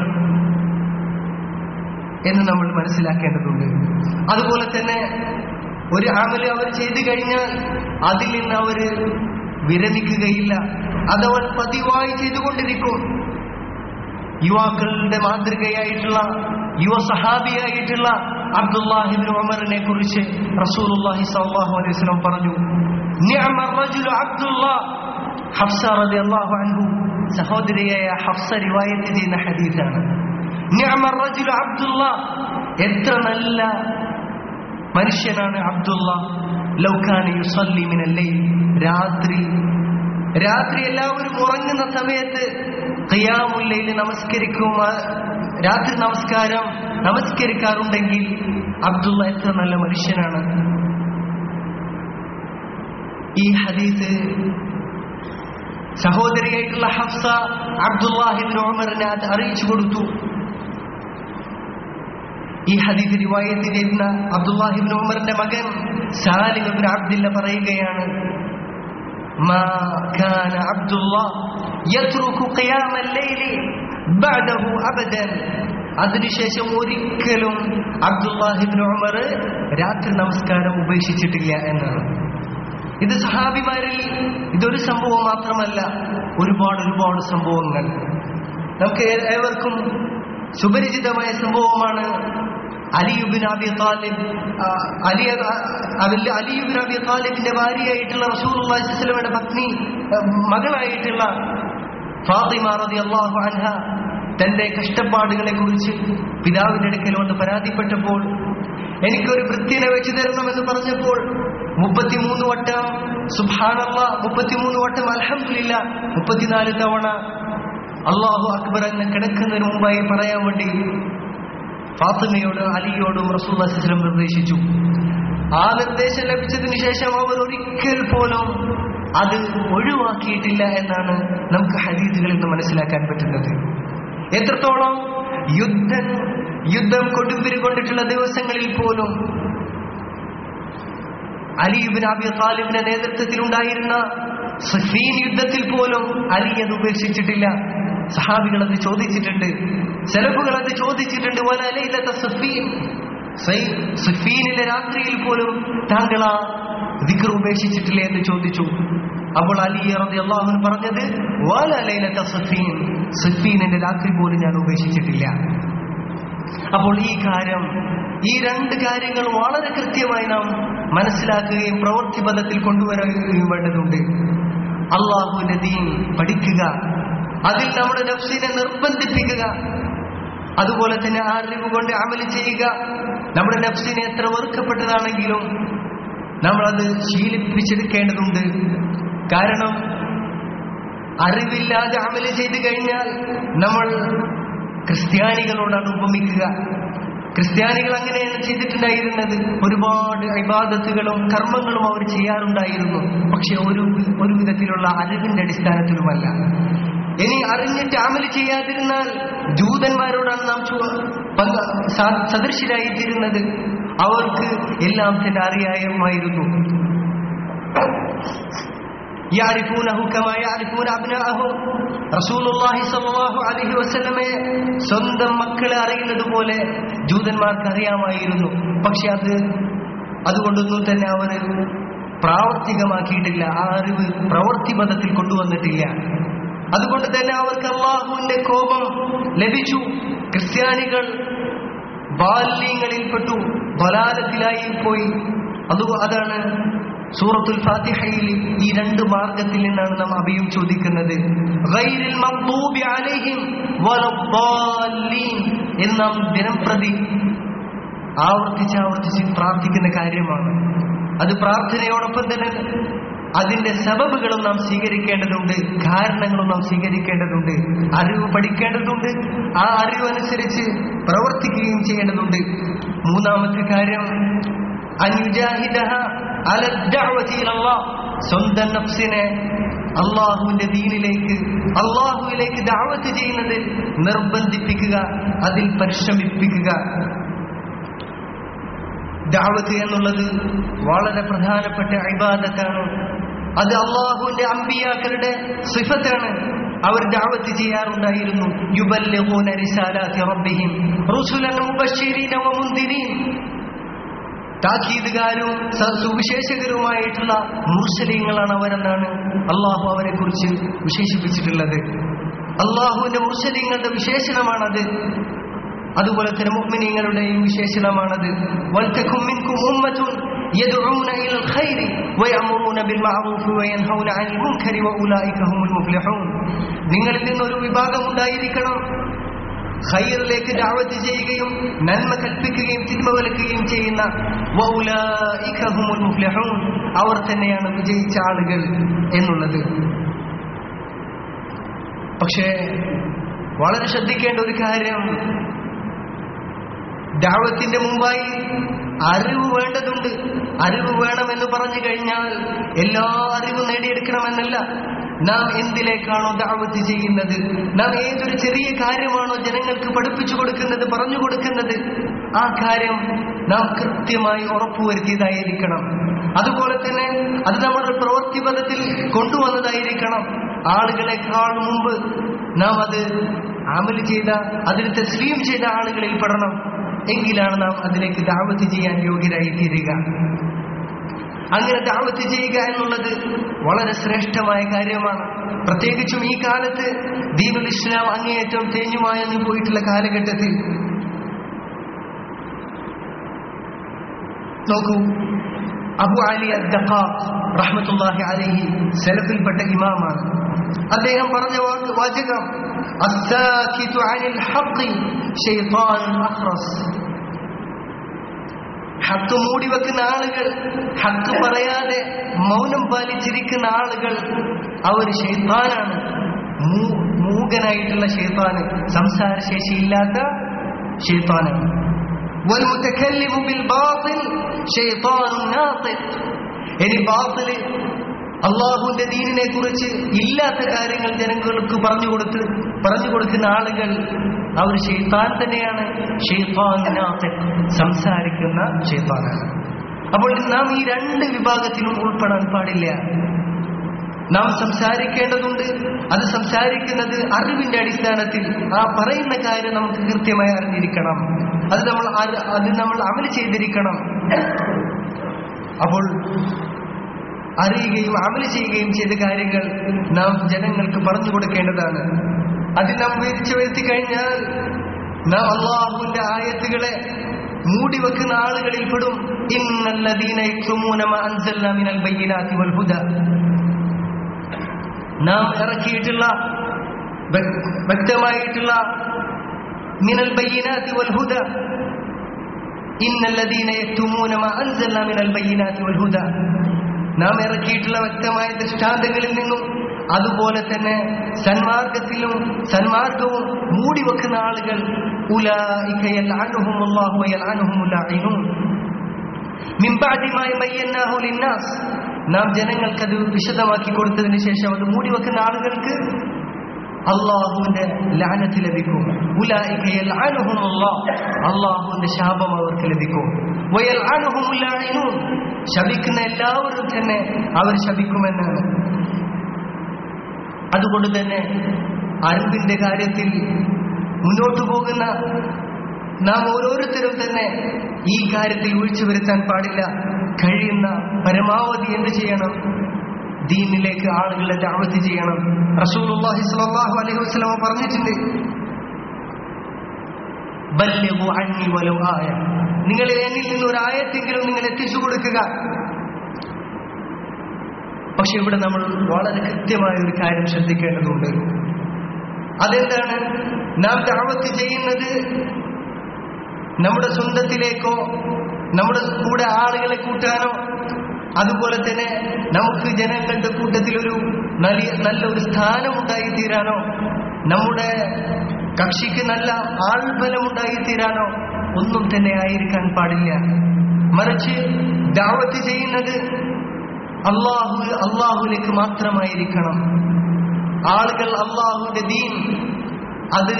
എന്ന് നമ്മൾ മനസ്സിലാക്കേണ്ടതുണ്ട്. അതുപോലെ തന്നെ ഒരു അമല് അവർ ചെയ്തു കഴിഞ്ഞാൽ അതിൽ നിന്ന് അവർ വിരമിക്കുകയില്ല, അതവർ പതിവായി ചെയ്തുകൊണ്ടിരിക്കും. യുവാക്കളുടെ മാതൃകയായിട്ടുള്ള യുവ സഹാബിയായിട്ടുള്ള അബ്ദുല്ലാഹി ഇബ്നു ഉമറിനെ കുറിച്ച് റസൂലുള്ളാഹി സ്വല്ലല്ലാഹു അലൈഹി വസല്ലം പറഞ്ഞു, നിഅമ റജുലു അബ്ദുല്ലാഹ്. ഹഫ്സ റളിയല്ലാഹു അൻഹു, സഹോദരിയായ ഹഫ്സ റിവായത്ത് ചെയ്യുന്ന ഹദീസാണ്. നിഅമ റജുലു അബ്ദുല്ലാഹ്, എത്ര നല്ല മനുഷ്യനാണ് അബ്ദുല്ലാഹ്. ലൗ കാന യുസല്ലി മിനൽ ലൈൽ, രാത്രി എല്ലാവരും ഉറങ്ങുന്ന സമയത്ത് ഖിയാമുൽ ലൈൽ നമസ്കരിക്കും, രാത്രി നമസ്കാരം നമസ്കരിക്കാറുണ്ടെങ്കിൽ അബ്ദുള്ള എത്ര നല്ല മനുഷ്യനാണ്. ഈ ഹദീസ് സഹോദരിയായിട്ടുള്ള ഹഫ്സ അബ്ദുല്ലാഹി ഇബ്നു ഉമറിനെ അറിയിച്ചു കൊടുത്തു. ഈ ഹദീസ് റിവായത്ത് ചെയ്യുന്ന അബ്ദുല്ലാഹി ഇബ്നു ഉമറിന്റെ മകൻ സാലിം ഇബ്നു അബ്ദില്ല പറയുകയാണ്, മാ കാന അബ്ദുല്ലാഹ് യത്റുകു ഖിയാമൽ ലൈലി ബഅദഹു അബദൻ. അതിനുശേഷം ഒരിക്കലും അബ്ദുല്ലാഹി ഇബ്നു ഉമർ രാത്രി നമസ്കാരം ഉപേക്ഷിച്ചിട്ടില്ല എന്നാണ്. ഇത് സഹാബിമാരിൽ ഇതൊരു സംഭവം മാത്രമല്ല, ഒരുപാട് സംഭവങ്ങൾ നമുക്ക് ഏവർക്കും സുപരിചിതമായ സംഭവമാണ്. Ali Ibnu Abi Talib, Ali Ibnu Abi താലിബിന്റെ ഭാര്യയായിട്ടുള്ള റസൂലുള്ളാഹി സ്വല്ലല്ലാഹു അലൈഹി വസല്ലമയുടെ പത്നി, മകളായിട്ടുള്ള ഫാത്തിമ റളിയല്ലാഹു അൻഹ തന്റെ കഷ്ടപ്പാടുകളെ കുറിച്ച് പിതാവിന്റെ അടുക്കൽ വന്ന് പരാതിപ്പെട്ടപ്പോൾ, എനിക്കൊരു വൃത്തിനെ വെച്ചു തരണമെന്ന് പറഞ്ഞപ്പോൾ 33 വട്ടം സുബ്ഹാനല്ലാഹ്, 33 വട്ടം അൽഹംദുലില്ലാഹ്, 34 തവണ അല്ലാഹു അക്ബർ എന്ന് കിടക്കുന്നതിന് മുമ്പായി പറയാൻ വേണ്ടി ഫാത്തിമയോടും അലിയോടും റസൂലുള്ളാഹി സ്വല്ലല്ലാഹു അലൈഹി വസല്ലം നിർദ്ദേശിച്ചു. ആ നിർദ്ദേശം ലഭിച്ചതിന് ശേഷം അവർ ഒരിക്കൽ പോലും അത് ഒഴിവാക്കിയിട്ടില്ല എന്നാണ് നമുക്ക് ഹദീസുകളിൽ നിന്ന് മനസ്സിലാക്കാൻ പറ്റുന്നത്. എത്രത്തോളം യുദ്ധം കൊടുമ്പിരി കൊണ്ടിട്ടുള്ള ദിവസങ്ങളിൽ പോലും അലി ഇബ്നു അബി താലിബിന്റെ നേതൃത്വത്തിൽ ഉണ്ടായിരുന്ന സിഫീൻ യുദ്ധത്തിൽ പോലും അലി അത് ഉപേക്ഷിച്ചിട്ടില്ല. സഹാബികൾ അത് ചോദിച്ചിട്ടുണ്ട്, സലഫുകൾ അത് ചോദിച്ചിട്ടുണ്ട്. സിഫീനിലെ രാത്രിയിൽ പോലും താങ്കൾ ആ ദിക്ർ ഉപേക്ഷിച്ചിട്ടില്ലേ എന്ന് ചോദിച്ചു. അപ്പോൾ അലി റളിയല്ലാഹു അൻഹു പറഞ്ഞത്, വല ലൈലത സിഫീൻ, സിഫീനിന്റെ രാത്രി പോലും ഞാൻ ഉപേക്ഷിച്ചിട്ടില്ല. അപ്പോൾ ഈ രണ്ട് കാര്യങ്ങൾ വളരെ കൃത്യമായി നാം മനസ്സിലാക്കുകയും പ്രവൃത്തിപഥത്തിൽ കൊണ്ടുവരികയും വേണ്ടതുണ്ട്. അള്ളാഹുവിന്റെ ദീൻ പഠിക്കുക, അതിൽ നമ്മുടെ നഫ്സിനെ നിർബന്ധിപ്പിക്കുക, അതുപോലെ തന്നെ ആ അറിവ് കൊണ്ട് അമല് ചെയ്യുക. നമ്മുടെ നഫ്സിനെ എത്ര വെറുക്കപ്പെട്ടതാണെങ്കിലും നമ്മളത് ശീലിപ്പിച്ചെടുക്കേണ്ടതുണ്ട്. കാരണം അറിവില്ലാതെ അമല് ചെയ്തു കഴിഞ്ഞാൽ നമ്മൾ ക്രിസ്ത്യാനികളോടാണ് ഉപമിക്കുക. ക്രിസ്ത്യാനികൾ അങ്ങനെയാണ് ചെയ്തിട്ടുണ്ടായിരുന്നത്. ഒരുപാട് ഇബാദത്തുകളും കർമ്മങ്ങളും അവർ ചെയ്യാറുണ്ടായിരുന്നു, പക്ഷെ ഒരു വിധത്തിലുള്ള അറിവിന്റെ അടിസ്ഥാനത്തിലുമല്ല. ഇനി അറിഞ്ഞിട്ട് അമല് ചെയ്യാതിരുന്നാൽ ജൂതന്മാരോടാണ് നാം സദൃശരായിത്തീരുന്നത്. അവർക്ക് എല്ലാം തന്നെ അറിയാമായിരുന്നു. യഅരിഫൂനഹു കമാ യഅരിഫൂന അബ്നാഅഹും. റസൂലുള്ളാഹി സ്വല്ലല്ലാഹു അലൈഹി വസല്ലമയെ സ്വന്തം മക്കളെ അറിയുന്നത് പോലെ ജൂതന്മാർക്ക് അറിയാമായിരുന്നു. പക്ഷെ അതുകൊണ്ടൊന്നും തന്നെ അവർ പ്രാവർത്തികമാക്കിയിട്ടില്ല. ആ അറിവ് പ്രവൃത്തിപഥത്തിൽ കൊണ്ടുവന്നിട്ടില്ല. അതുകൊണ്ട് തന്നെ അവർക്ക് അല്ലാഹുവിന്റെ കോപം ലഭിച്ചു. ക്രിസ്ത്യാനികൾ ബാല്യങ്ങളിൽപ്പെട്ടു, ضلالത്തിലായി പോയി. അതാണ് സൂറത്തുൽ ഫാത്തിഹയിൽ ഈ രണ്ട് മാർഗത്തിൽ നിന്നാണ് നാം അഭയം ചോദിക്കുന്നത്. ഗൈറിൽ മഗ്ദൂബി അലൈഹിം വലദ്ദാലീൻ എന്ന് നാം ദിനംപ്രതി ആവർത്തിച്ച് പ്രാർത്ഥിക്കുന്ന കാര്യമാണ്. അത് പ്രാർത്ഥനയോടൊപ്പം തന്നെ അതിന്റെ സബബുകളും നാം സ്വീകരിക്കേണ്ടതുണ്ട്, കാരണങ്ങളും നാം സ്വീകരിക്കേണ്ടതുണ്ട്, അറിവ് പഠിക്കേണ്ടതുണ്ട്, ആ അറിവ് അനുസരിച്ച് പ്രവർത്തിക്കുകയും ചെയ്യേണ്ടതുണ്ട്. മൂന്നാമത്തെ കാര്യം സ്വന്തം നഫ്സിനെ അള്ളാഹുവിന്റെ ദീനിലേക്ക്, അള്ളാഹുവിലേക്ക് ദഅവത്ത് ചെയ്യുന്നതിൽ നിർബന്ധിപ്പിക്കുക, അതിൽ പരിശ്രമിപ്പിക്കുക. ദഅവത്ത് എന്നുള്ളത് വളരെ പ്രധാനപ്പെട്ട ഇബാദത്താണ്. അത് അള്ളാഹുവിന്റെ അംബിയാക്കളുടെ സിഫത്താണ്. അവർ ദഅവത്ത് ചെയ്യാറുണ്ടായിരുന്നു. യുബല്ലിഗൂന റിസാലാത്തി റബ്ബിഹിം റുസുലൻ മുബശ്ശിരീന വമുൻദിരീൻ. താക്കീതുകാരും സുവിശേഷകരുമായിട്ടുള്ള മുർസലീങ്ങളാണ് അവരെന്നാണ് അള്ളാഹു അവരെ കുറിച്ച് വിശേഷിപ്പിച്ചിട്ടുള്ളത്. അള്ളാഹുവിന്റെ മുർസലീങ്ങളുടെ വിശേഷണമാണത്. അതുപോലെ തന്നെ മുഅ്മിനീങ്ങളുടെയും വിശേഷണമാണത്. വൽതകും മിൻകും ഉമ്മത്തുൻ യദ്ഊന ഇലൽ ഖൈരി വയഅമുറൂന ബിൽ മഅറൂഫി വയൻഹൗന അനിൽ മുൻകരി വഉലൈക ഹുമുൽ മുഫ്ലിഹൂൻ. നിങ്ങളിൽ നിന്നൊരു വിഭാഗം ഉണ്ടായിരിക്കണം, ഖൈറിലേക്ക് ദഅവത്ത് ചെയ്യുകയും നന്മ കൽപ്പിക്കുകയും തിന്മ വിലക്കുകയും ചെയ്യുന്ന. വഉലൈക ഹുമുൽ മുഫ്ലിഹൂൻ, അവർ തന്നെയാണ് വിജയിച്ച ആളുകൾ എന്നുള്ളത്. പക്ഷേ വളരെ ശ്രദ്ധിക്കേണ്ട ഒരു കാര്യം, ദഅവത്തിന്റെ മുമ്പായി അറിവ് വേണ്ടതുണ്ട്. അറിവ് വേണമെന്ന് പറഞ്ഞു കഴിഞ്ഞാൽ എല്ലാ അറിവും നേടിയെടുക്കണമെന്നല്ല. നാം എന്തിലേക്കാണോ ദഅവത്ത് ചെയ്യുന്നത്, നാം ഏതൊരു ചെറിയ കാര്യമാണോ ജനങ്ങൾക്ക് പഠിപ്പിച്ചു കൊടുക്കുന്നത്, പറഞ്ഞു കൊടുക്കുന്നത്, ആ കാര്യം നാം കൃത്യമായി ഉറപ്പുവരുത്തിയതായിരിക്കണം. അതുപോലെ തന്നെ അത് നമ്മുടെ പ്രവൃത്തിപഥത്തിൽ കൊണ്ടുവന്നതായിരിക്കണം. ആളുകളെക്കാൾ മുമ്പ് നാം അത് അമല് ചെയ്ത, അതിന് തസ്ലീം ചെയ്ത ആളുകളിൽ പെടണം. എങ്കിലാണ് നാം അതിലേക്ക് ദഅവത്ത് ചെയ്യാൻ യോഗ്യരായി തീരുക. അങ്ങനെ ദഅവത്ത് ചെയ്യുക എന്നുള്ളത് വളരെ ശ്രേഷ്ഠമായ കാര്യമാണ്. പ്രത്യേകിച്ചും ഈ കാലത്ത് ദീനുൽ ഇസ്ലാം അങ്ങേയറ്റം തേഞ്ഞുമായെന്ന് പോയിട്ടുള്ള കാലഘട്ടത്തിൽ നോക്കൂ, അബു അലി അദ്ദഖാഖ് റഹ്മത്തുള്ളാഹി അലൈഹി സലഫിൽപ്പെട്ട ഇമാമാണ്. അദ്ദേഹം പറഞ്ഞ വാചകം അസ്സാകിതു അനിൽ ഹഖ് ശൈത്താനുൻ അഖ്റസ്. ഹക്ക് മൂടി വെക്കുന്ന ആളുകൾ, ഹക്ക് പറയാതെ മൗനം പാലിച്ചിരിക്കുന്ന ആളുകൾ, അവർ ശൈത്താനാണ്. മൂകനായിട്ടുള്ള ശൈത്താന്, സംസാരശേഷിയില്ലാത്ത ശൈത്താനാണ്. വൽമുതകല്ലിമു ബിൽ ബാത്തിൽ ശൈത്താനുൻ നാതിഖ്. ഇനി ബാത്തില് അള്ളാഹുവിന്റെ ദീനിനെ കുറിച്ച് ഇല്ലാത്ത കാര്യങ്ങൾ ജനങ്ങൾക്ക് പറഞ്ഞു കൊടുക്കുന്ന ആളുകൾ, അവർ ശൈത്താൻ തന്നെയാണ്. ശൈത്താൻ നാതിഖ്, സംസാരിക്കുന്ന ശൈത്താനാണ്. അപ്പോൾ നാം ഈ രണ്ട് വിഭാഗത്തിലും ഉൾപ്പെടാൻ പാടില്ല. നാം സംസാരിക്കേണ്ടതുണ്ട്. അത് സംസാരിക്കുന്നത് അറിവിന്റെ അടിസ്ഥാനത്തിൽ, ആ പറയുന്ന കാര്യം നമുക്ക് കൃത്യമായി അറിഞ്ഞിരിക്കണം. അത് നമ്മൾ അമല് ചെയ്തിരിക്കണം. അപ്പോൾ അറിയുകയും അമല് ചെയ്യുകയും ചെയ്ത കാര്യങ്ങൾ നാം ജനങ്ങൾക്ക് പറഞ്ഞു കൊടുക്കേണ്ടതാണ്. അതിൽ നാം വീഴ്ച വരുത്തി കഴിഞ്ഞാൽ നാം അല്ലാഹുവിന്റെ ആയത്തുകളെ മൂടിവെക്കുന്ന ആളുകളിൽ പെടും. ഇന്നല്ലദീന യക്തുമൂന മാ അൻസൽനാ മിനൽ ബയ്യിനാതി വൽ ഹുദാ. നാം ഇറക്കിയിട്ടുള്ള വ്യക്തമായിട്ടുള്ള മിനൽ ബയ്യിനാതി വൽ ഹുദാ. ഇന്നല്ലദീന യക്തുമൂന മാ അൻസൽനാ മിനൽ ബയ്യിനാതി വൽ ഹുദാ. നാം ഇറക്കിയിട്ടുള്ള വ്യക്തമായ ദൃഷ്ടാന്തങ്ങളിൽ നിന്നും അതുപോലെ തന്നെ സന്മാർഗവും മൂടിവെക്കുന്ന ആളുകൾ, ഉലൈക യൽഅനുഹുമുല്ലാഹു വയൽഅനുഹുമുൽ ലാഇനൂൻ മിൻ ബഅദി മാ ബയ്യനാഹു ലിന്നാസ്. നാം ജനങ്ങൾക്കത് വിശദമാക്കി കൊടുത്തതിന് ശേഷം അത് മൂടിവെക്കുന്ന ആളുകൾക്ക് അള്ളാഹുവിന്റെ ലഅനത്ത് ലഭിക്കും. ഉലൈക യൽഅനുഹുമുല്ലാഹ്, അള്ളാഹുവിന്റെ ശാപം അവർക്ക് ലഭിക്കും. വയൽഅനുഹുമുൽ ലാഇനൂൻ, ശപിക്കുന്ന എല്ലാവരും തന്നെ അവർ ശപിക്കുമെന്നാണ്. അതുകൊണ്ട് തന്നെ അറിവിന്റെ കാര്യത്തിൽ മുന്നോട്ടു പോകുന്ന നാം ഓരോരുത്തരും തന്നെ ഈ കാര്യത്തിൽ വീഴ്ച വരുത്താൻ പാടില്ല. കഴിയുന്ന പരമാവധി എന്ത് ചെയ്യണം? ദീനിലേക്ക് ആളുകളെ ദഅവത്ത് ചെയ്യണം. റസൂലുള്ളാഹി സ്വല്ലല്ലാഹു അലൈഹി വസല്ലം പറഞ്ഞിട്ടുണ്ട്, ബല്ലിഗു അന്നി വലൗ ആയ. നിങ്ങൾ എന്നിൽ നിന്ന് ഒരു ആയത്തെങ്കിലും നിങ്ങൾ എത്തിച്ചു കൊടുക്കുക. പക്ഷെ ഇവിടെ നമ്മൾ വളരെ കൃത്യമായ ഒരു കാര്യം ശ്രദ്ധിക്കേണ്ടതുണ്ട്. അതെന്താണ്? നാം ദഅവത്ത് ചെയ്യുന്നത് നമ്മുടെ സ്വന്തത്തിലേക്കോ നമ്മുടെ കൂടെ ആളുകളെ കൂട്ടാനോ അതുപോലെ തന്നെ നമുക്ക് ജനങ്ങളുടെ കൂട്ടത്തിൽ ഒരു നല്ലൊരു സ്ഥാനമുണ്ടായി തീരാനോ നമ്മുടെ കക്ഷിക്ക് നല്ല ആൾബലമുണ്ടായി തീരാനോ ഒന്നും തന്നെ ആയിരിക്കാൻ പാടില്ല. മറിച്ച് ദഅവത്ത് ചെയ്യുന്നത് അല്ലാഹുവിലേക്ക് മാത്രമായിരിക്കണം. ആളുകൾ അല്ലാഹുവിന്റെ ദീൻ അത്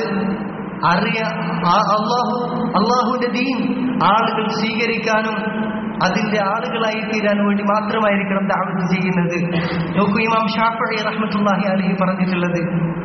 അല്ലാഹുവിന്റെ ദീൻ ആളുകൾ സ്വീകരിക്കാനും അതിന്റെ ആളുകളായി തീരാൻ വേണ്ടി മാത്രമായിരിക്കണം ദഅവത്ത് ചെയ്യുന്നത്. നോക്കൂ, ഇമാം ശാഫിഈ റഹ്മത്തുള്ളാഹി അലൈഹി പറഞ്ഞിട്ടുള്ളത്,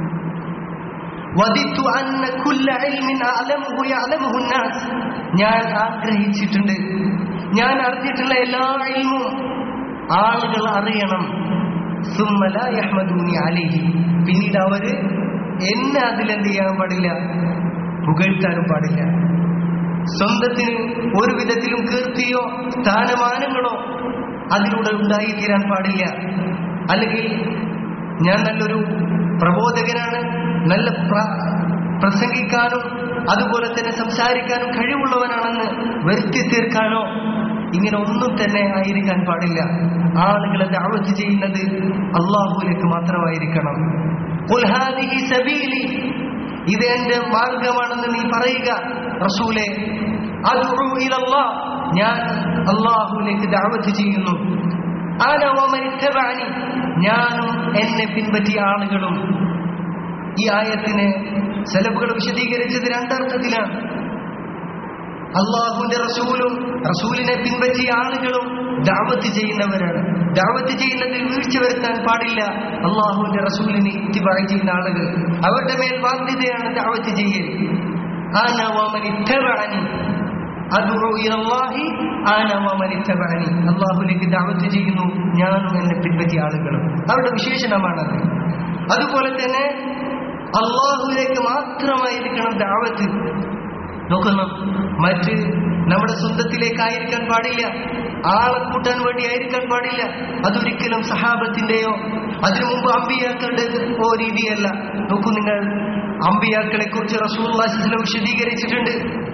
വദിത്തു അന്ന കുല്ല ഇൽമിൻ അഅലമുഹു യഅലമുഹു അന്നാസ്. ഞാൻ ആഗ്രഹിച്ചിട്ടുണ്ട്, ഞാൻ അറിഞ്ഞിട്ടുള്ള എല്ലാ ഇൽമും ആളുകൾ അറിയണം. സുമ്മ ലാ യഹ്മദൂനി അലൈഹി. പിന്നീട് അവര് എന്നെ അതിലെന്ത് ചെയ്യാൻ പാടില്ല, പുകഴ്ത്താനും പാടില്ല. സ്വന്തത്തിന് ഒരു വിധത്തിലും കീർത്തിയോ സ്ഥാനമാനങ്ങളോ അതിലൂടെ ഉണ്ടായിത്തീരാൻ പാടില്ല. അല്ലെങ്കിൽ ഞാൻ നല്ലൊരു പ്രബോധകനാണ്, നല്ല പ്രസംഗിക്കാനും അതുപോലെ തന്നെ സംസാരിക്കാനും കഴിവുള്ളവനാണെന്ന് വരുത്തി തീർക്കാനോ ഇങ്ങനെ ഒന്നും തന്നെ ആയിരിക്കാൻ പാടില്ല. ആളുകളെ ദഅവത്ത് ചെയ്യുന്നത് അല്ലാഹുവിലേക്ക് മാത്രമായിരിക്കണം. ഖുൽ ഹാദിഹി സബീലി, ഇത് എന്റെ മാർഗമാണെന്ന് നീ പറയുക റസൂലേ. അദ്ഉ ഇലല്ലാഹ്, ഞാൻ അല്ലാഹുവിലേക്ക് ദഅവത്ത് ചെയ്യുന്നു. അന വമൻ ഇത്തബഅനി, ഞാനും എന്നെ പിൻപറ്റിയ ആളുകളും. ഈ ആയത്തിനെ സലഫുകൾ വിശദീകരിച്ചത് രണ്ടർത്ഥത്തിലാണ്. അല്ലാഹുവിന്റെ റസൂലും റസൂലിനെ പിൻപറ്റിയ ആളുകളും ദഅവത്ത് ചെയ്യുന്നവരാണ്. ദഅവത്ത് ചെയ്യുന്നതിൽ വീഴ്ച വരുത്താൻ പാടില്ല. അല്ലാഹുവിന്റെ റസൂലിനെ ഇത്തിബാഅ് ചെയ്യുന്ന ആളുകൾ, അവരുടെ മേൽ ബാധ്യതയാണ് ദഅവത്ത് ചെയ്യൽ. അന വമൻ ഇത്തബഅനി അദ്ഉ ഇലല്ലാഹി അന വമൻ ഇത്തബഅനി, അല്ലാഹുവിലേക്ക് ദഅവത്ത് ചെയ്യുന്നു ഞാനും എന്നെ പിൻപറ്റിയ ആളുകളും. അവരുടെ വിശേഷണമാണത്. അതുപോലെ തന്നെ അല്ലാഹുവിലേക്ക് മാത്രമായിരിക്കണം ദഅവത്ത്. നോക്കണം, മറ്റ് നമ്മുടെ സ്വന്തത്തിലേക്കായിരിക്കാൻ പാടില്ല, ആളെ കൂട്ടാൻ വേണ്ടി ആയിരിക്കാൻ പാടില്ല. അതൊരിക്കലും സഹാബത്തിന്റെയോ അതിനു മുമ്പ് അമ്പിയാക്കളുടെ രീതിയല്ല. നോക്കൂ, നിങ്ങൾ അമ്പിയാക്കളെ കുറിച്ച് റസൂലുള്ളാഹി സ്വല്ലല്ലാഹു അലൈഹി വസല്ലം വിശദീകരിച്ചിട്ടുണ്ട്.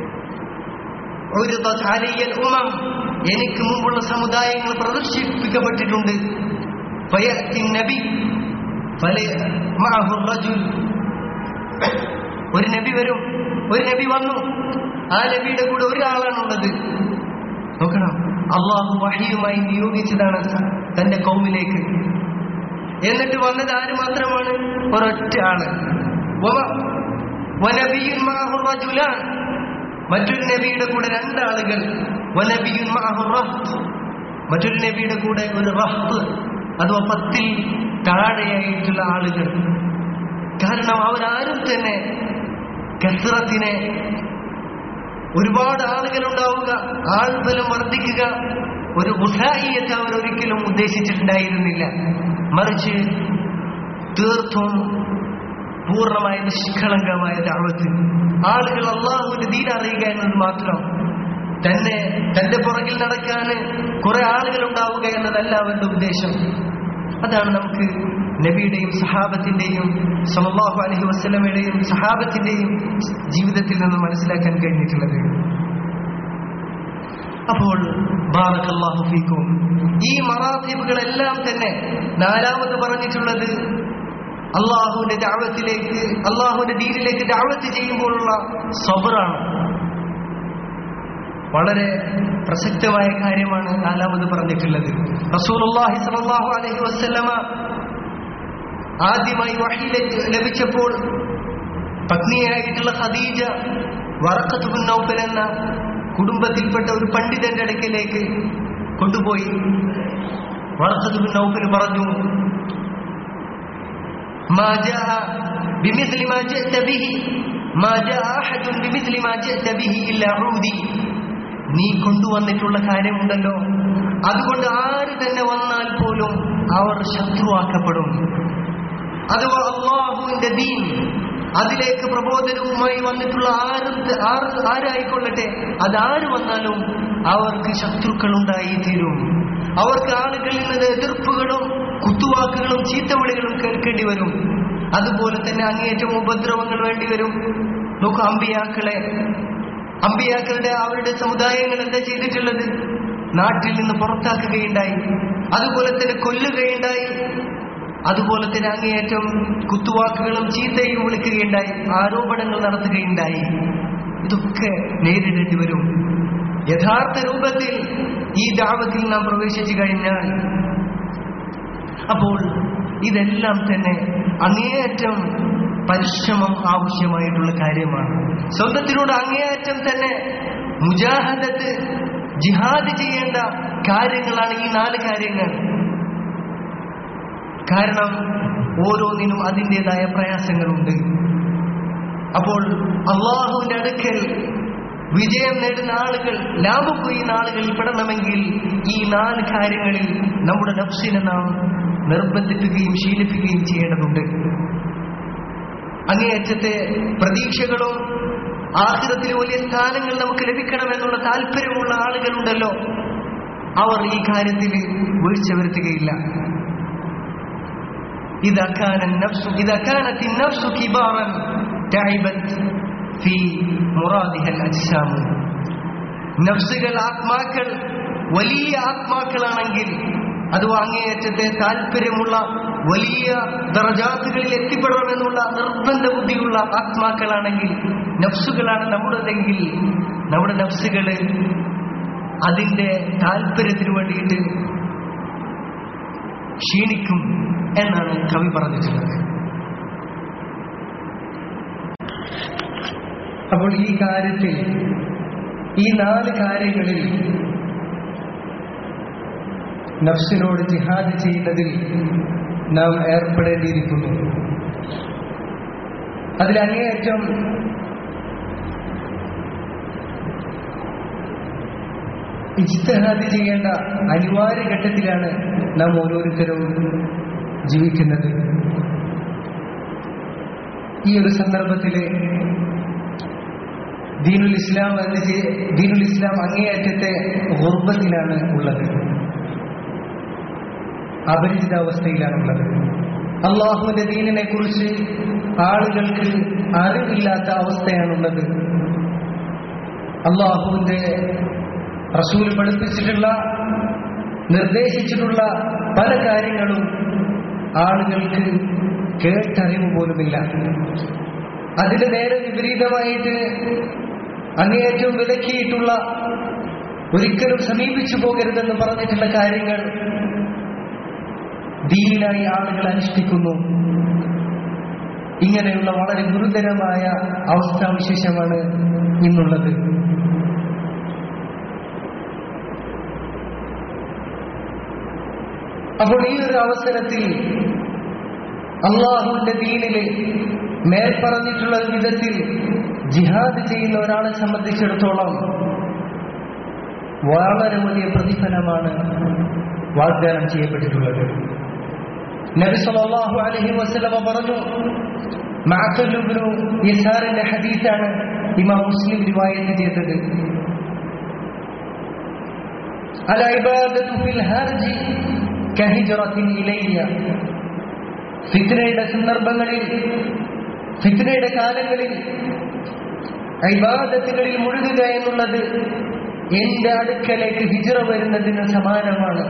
ഉരിദത് അലയ്യൽ ഉമം, എനിക്ക് മുമ്പുള്ള സമുദായങ്ങൾ പ്രദർശിപ്പിക്കപ്പെട്ടിട്ടുണ്ട്. ഫയഅതി നബി ഫലമഅഹു റജുൽ, ഒരു നബി വരും, ഒരു നബി വന്നു, ആ നബിയുടെ കൂടെ ഒരാളാണുള്ളത്. നോക്കണം, അല്ലാഹു വഹയുമായി നിയോഗിച്ചതാണ് തന്റെ കൗമിലേക്ക്. എന്നിട്ട് വന്നത് ആര് മാത്രമാണ്? ഒരൊറ്റ ആള്. വനബിയുൻ മഅഹു റജുലാൻ, മറ്റൊരു നബിയുടെ കൂടെ രണ്ടാളുകൾ. വനബിയുൻ മഅഹു റഹ്ത്, മറ്റൊരു നബിയുടെ കൂടെ ഒരു റഹ്ത്, അഥവാ 10 താഴെയായിട്ടുള്ള ആളുകൾ. കാരണം അവരാരും തന്നെ കസ്റത്തിനെ, ഒരുപാട് ആളുകൾ ഉണ്ടാവുക, ആൾബലം വർദ്ധിക്കുക, ഒരു ഉസായിയത്ത് അവർ ഒരിക്കലും ഉദ്ദേശിച്ചിട്ടുണ്ടായിരുന്നില്ല. മറിച്ച് തീർത്തും പൂർണ്ണമായ നിഷ്കളങ്കമായ ദഅവത്ത്, ആളുകൾ അല്ലാഹുവിന്റെ ദീൻ അറിയുക എന്നത് മാത്രം. തന്റെ പുറകിൽ നടക്കാൻ കുറെ ആളുകൾ ഉണ്ടാവുക എന്നതല്ല അവരുടെ ഉദ്ദേശം. അതാണ് നമുക്ക് നബിയുടെയും സഹാബത്തിന്റെയും സല്ലല്ലാഹു അലൈഹി വസല്ലമയുടെയും സഹാബത്തിന്റെയും ജീവിതത്തിൽ നിന്ന് മനസ്സിലാക്കാൻ കഴിഞ്ഞിട്ടുള്ളത്. അപ്പോൾ ബാറക്കല്ലാഹു ഫീക്കും, ഈ മറാത്തിബുകളെല്ലാം തന്നെ നാലാമത് പറഞ്ഞിട്ടുള്ളത് അല്ലാഹുവിന്റെ ദഅവത്തിലേക്ക്, അല്ലാഹുവിന്റെ ദീനിലേക്ക് ദഅവത്ത് ചെയ്യുമ്പോഴുള്ള സബ്റാണ്. വളരെ പ്രസക്തമായ കാര്യമാണ് നാലാമത് പറഞ്ഞിട്ടുള്ളത്. റസൂലുള്ളാഹി സ്വല്ലല്ലാഹു അലൈഹി വസല്ലമ ആദ്യമായി വഹി ലഭിച്ചപ്പോൾ പത്നിയായിട്ടുള്ള ഖദീജ വറഖത്ത് ബിൻ നൗഫൽ എന്ന കുടുംബത്തിൽപ്പെട്ട ഒരു പണ്ഡിതന്റെ അടുക്കലേക്ക് കൊണ്ടുപോയി. വറഖത്ത് ബിൻ നൗഫൽ പറഞ്ഞു, മാ ജാഅ ബിമിസ്ലി മാ ജഅത ബിഹി മാ ജാഅ അഹദുൻ ബിമിസ്ലി മാ ജഅത ബിഹി ഇല്ലാ ഊദി, നീ കൊണ്ടുവന്നിട്ടുള്ള കാര്യമുണ്ടല്ലോ, അതുകൊണ്ട് ആര് തന്നെ വന്നാൽ പോലും അവർ ശത്രുവാക്കപ്പെടും. അഥവാ അല്ലാഹുവിന്റെ ദീൻ, അതിലേക്ക് പ്രബോധനവുമായി വന്നിട്ടുള്ള ആരായിക്കൊള്ളട്ടെ, അതാര് വന്നാലും അവർക്ക് ശത്രുക്കൾ ഉണ്ടായി തീരും. അവർക്ക് ആളുകളിൽ നിന്ന് എതിർപ്പുകളും കുത്തുവാക്കുകളും ചീത്തവിളികളും കേൾക്കേണ്ടി വരും. അതുപോലെ തന്നെ അങ്ങേയറ്റം ഉപദ്രവങ്ങൾ വേണ്ടി വരും. നോക്കൂ, അമ്പിയാക്കളുടെ അവരുടെ സമുദായങ്ങൾ എന്താ ചെയ്തിട്ടുള്ളത്? നാട്ടിൽ നിന്ന് പുറത്താക്കുകയുണ്ടായി, അതുപോലെ തന്നെ കൊല്ലുകയുണ്ടായി, അതുപോലെ തന്നെ അങ്ങേയറ്റം കുത്തുവാക്കുകളും ചീത്തയും വിളിക്കുകയുണ്ടായി, ആരോപണങ്ങൾ നടത്തുകയുണ്ടായി. ഇതൊക്കെ നേരിടേണ്ടി വരും. യഥാർത്ഥ രൂപത്തിൽ ഈ ദഅവത്തിൽ നാം പ്രവേശിച്ചു കഴിഞ്ഞാൽ അപ്പോൾ ഇതെല്ലാം തന്നെ അങ്ങേയറ്റം പരിശ്രമം ആവശ്യമായിട്ടുള്ള കാര്യമാണ്. സ്വന്തത്തിനോട് അങ്ങേയറ്റം തന്നെ മുജാഹദത്ത്, ജിഹാദ് ചെയ്യേണ്ട കാര്യങ്ങളാണ് ഈ 4 കാര്യങ്ങൾ. കാരണം ഓരോന്നിനും അതിൻ്റെതായ പ്രയാസങ്ങളുണ്ട്. അപ്പോൾ അള്ളാഹുവിന്റെ അടുക്കൽ വിജയം നേടുന്ന ആളുകൾ, ലാഭം കൊയ്യുന്ന ആളുകൾ പെടണമെങ്കിൽ ഈ 4 കാര്യങ്ങളിൽ നമ്മുടെ നഫ്സിനെ നാം നിർബന്ധിക്കുകയും ശീലിപ്പിക്കുകയും ചെയ്യേണ്ടതുണ്ട്. അങ്ങേയറ്റത്തെ പ്രതീക്ഷകളും ആഖിറത്തിൽ വലിയ സ്ഥാനങ്ങൾ നമുക്ക് ലഭിക്കണമെന്നുള്ള താല്പര്യമുള്ള ആളുകളുണ്ടല്ലോ, അവർ ഈ കാര്യത്തിൽ വീഴ്ച വരുത്തുകയില്ല. إذا كانت النفس كبارا تعبت في مرادها الأجسام. നഫ്സുകൾ, ആത്മാക്കൾ വലിയ ആത്മാക്കളാണെങ്കിൽ, അത് അങ്ങേയറ്റത്തെ താല്പര്യമുള്ള വലിയ ദറജാത്തുകളിൽ എത്തിപ്പെടണമെന്നുള്ള നിർബന്ധ ബുദ്ധിയുള്ള ആത്മാക്കളാണെങ്കിൽ, നഫ്സുകളാണ് നമ്മുടെതെങ്കിൽ, നമ്മുടെ നഫ്സുകള് അതിന്റെ താല്പര്യത്തിന് വേണ്ടിയിട്ട് ക്ഷീണിക്കും എന്നാണ് കവി പറഞ്ഞിട്ടുള്ളത്. അപ്പോൾ ഈ കാര്യത്തിൽ, ഈ 4 കാര്യങ്ങളിൽ നഫ്സിനോട് ജിഹാദ് ചെയ്യുന്നതിൽ നാം ഏർപ്പെടേണ്ടിയിരിക്കുന്നു. അതിലങ്ങേയറ്റം ഇജ്തിഹാദ് ചെയ്യേണ്ട അനിവാര്യ ഘട്ടത്തിലാണ് നാം ഓരോരുത്തരും ജീവിക്കുന്നത്. ഈ ഒരു സന്ദർഭത്തിൽ ദീനുൽ ഇസ്ലാം അങ്ങേയറ്റത്തെ ഗുർബത്തിലാണ് ഉള്ളത്, അപരിചിതാവസ്ഥയിലാണുള്ളത്. അള്ളാഹുവിന്റെ ദീനിനെ കുറിച്ച് ആളുകൾക്ക് അറിവില്ലാത്ത അവസ്ഥയാണുള്ളത്. അള്ളാഹുവിന്റെ റസൂൽ പഠിപ്പിച്ചിട്ടുള്ള, നിർദ്ദേശിച്ചിട്ടുള്ള പല കാര്യങ്ങളും ആളുകൾക്ക് കേട്ടറിവ് പോലുമില്ല. അതിന് നേരെ വിപരീതമായിട്ട് അങ്ങേയറ്റവും വിലക്കിയിട്ടുള്ള, ഒരിക്കലും സമീപിച്ചു പോകരുതെന്ന് പറഞ്ഞിട്ടുള്ള കാര്യങ്ങൾ ദീനിനായി ആളുകൾ അനുഷ്ഠിക്കുന്നു. ഇങ്ങനെയുള്ള വളരെ ഗുരുതരമായ അവസ്ഥാവിശേഷമാണ് ഇന്നുള്ളത്. അപ്പോൾ ഈ ഒരു അവസരത്തിൽ അള്ളാഹുവിന്റെ ദീനില് മേൽപ്പറഞ്ഞിട്ടുള്ള വിധത്തിൽ ജിഹാദ് ചെയ്യുന്ന ഒരാളെ സംബന്ധിച്ചിടത്തോളം വളരെ വലിയ പ്രതിഫലമാണ് വാഗ്ദാനം ചെയ്യപ്പെട്ടിട്ടുള്ളത്. നബി സല്ലല്ലാഹു അലൈഹി വസല്ലം പറഞ്ഞു, മഅഖൽ ഇബ്നു യസാറിന്റെ ഹദീസാണ് ഇമാം മുസ്ലിം റിവായത്ത് ചെയ്തത്. അൽ ഇബാദത്തു ഫിൽ ഹർജി കഹിജ്റത്തിൻ ഇലയ്യ. ഫിത്നയുടെ സന്ദർഭങ്ങളിൽ, ഫിത്നയുടെ കാലങ്ങളിൽ ഇബാദത്തുകളിൽ മുഴുകുക എന്നുള്ളത് എന്റെ അടുക്കലേക്ക് ഹിജ്റ വരുന്നതിന് സമാനമാണ്.